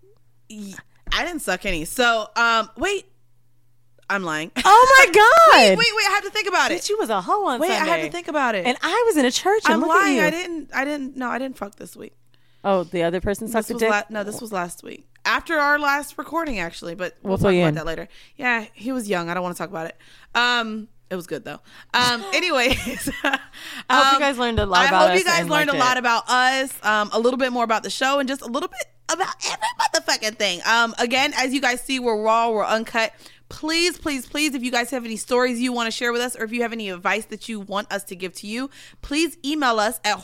Speaker 2: I didn't suck any. So, wait. I'm lying.
Speaker 1: Oh my God.
Speaker 2: Wait. I had to think about it.
Speaker 1: She was a hoe on Sunday.
Speaker 2: I had to think about it.
Speaker 1: And I was in a church. And
Speaker 2: I'm lying. I didn't fuck this week.
Speaker 1: Oh, the other person sucked a dick?
Speaker 2: No, this was last week. After our last recording, actually. But we'll
Speaker 1: talk
Speaker 2: about that later. Yeah, he was young. I don't want to talk about it. It was good, though. Anyways.
Speaker 1: I hope you guys learned a lot about us.
Speaker 2: I hope you guys learned a lot about us, a little bit more about the show, and just a little bit about every motherfucking thing. Again, as you guys see, we're raw, we're uncut. Please, if you guys have any stories you want to share with us, or if you have any advice that you want us to give to you, please email us at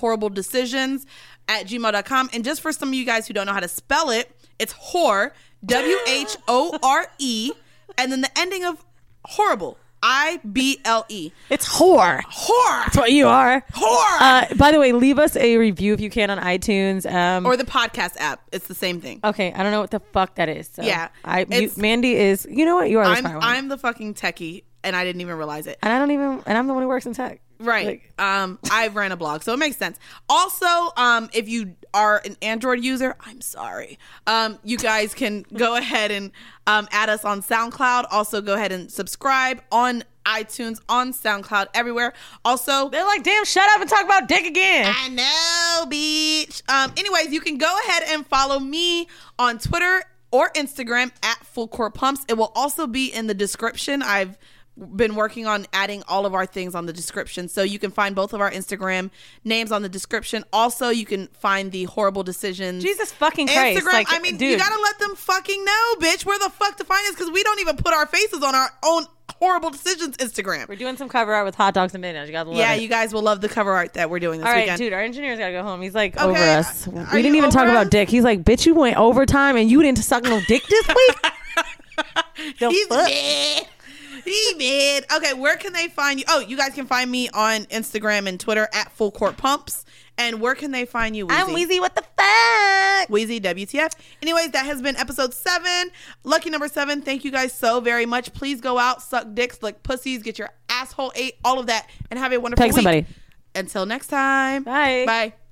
Speaker 2: horribledecisions@gmail.com. And just for some of you guys who don't know how to spell it, it's whore, WHORE, and then the ending of horrible, IBLE.
Speaker 1: It's whore. That's what you are.
Speaker 2: Whore.
Speaker 1: By the way, leave us a review if you can on iTunes.
Speaker 2: Or the podcast app. It's the same thing.
Speaker 1: Okay. I don't know what the fuck that is. So
Speaker 2: yeah.
Speaker 1: Mandy is, you know what? You are the smart one.
Speaker 2: I'm the fucking techie, and I didn't even realize it.
Speaker 1: And I'm the one who works in tech.
Speaker 2: Right. I ran a blog, so it makes sense. Also, if you are an Android user, I'm sorry. You guys can go ahead and add us on SoundCloud. Also, go ahead and subscribe on iTunes, on SoundCloud, everywhere. Also,
Speaker 1: they're like, damn, shut up and talk about dick again.
Speaker 2: I know, bitch. Anyways, you can go ahead and follow me on Twitter or Instagram at Full Court Pumps. It will also be in the description. I've been working on adding all of our things on the description. So you can find both of our Instagram names on the description. Also, you can find the Horrible Decisions.
Speaker 1: Jesus fucking Christ.
Speaker 2: Instagram. Like, I mean, dude, you got to let them fucking know, bitch, where the fuck to find us, because we don't even put our faces on our own Horrible Decisions Instagram.
Speaker 1: We're doing some cover art with hot dogs and bananas. You gotta love it.
Speaker 2: You guys will love the cover art that we're doing this weekend.
Speaker 1: Dude, our engineer's gotta go home. He's like over us. We didn't even talk about dick. He's like, bitch, you went overtime and you didn't suck no dick this week?
Speaker 2: He's mad. He mad. Okay, where can they find you? Oh, you guys can find me on Instagram and Twitter at Full Court Pumps. And where can they find you, Weezy?
Speaker 1: I'm Weezy, what the fuck?
Speaker 2: Weezy, WTF. Anyways, that has been episode 7. Lucky number 7. Thank you guys so very much. Please go out, suck dicks, lick pussies, get your asshole ate, all of that, and have a wonderful week.
Speaker 1: Somebody.
Speaker 2: Until next time.
Speaker 1: Bye.
Speaker 2: Bye.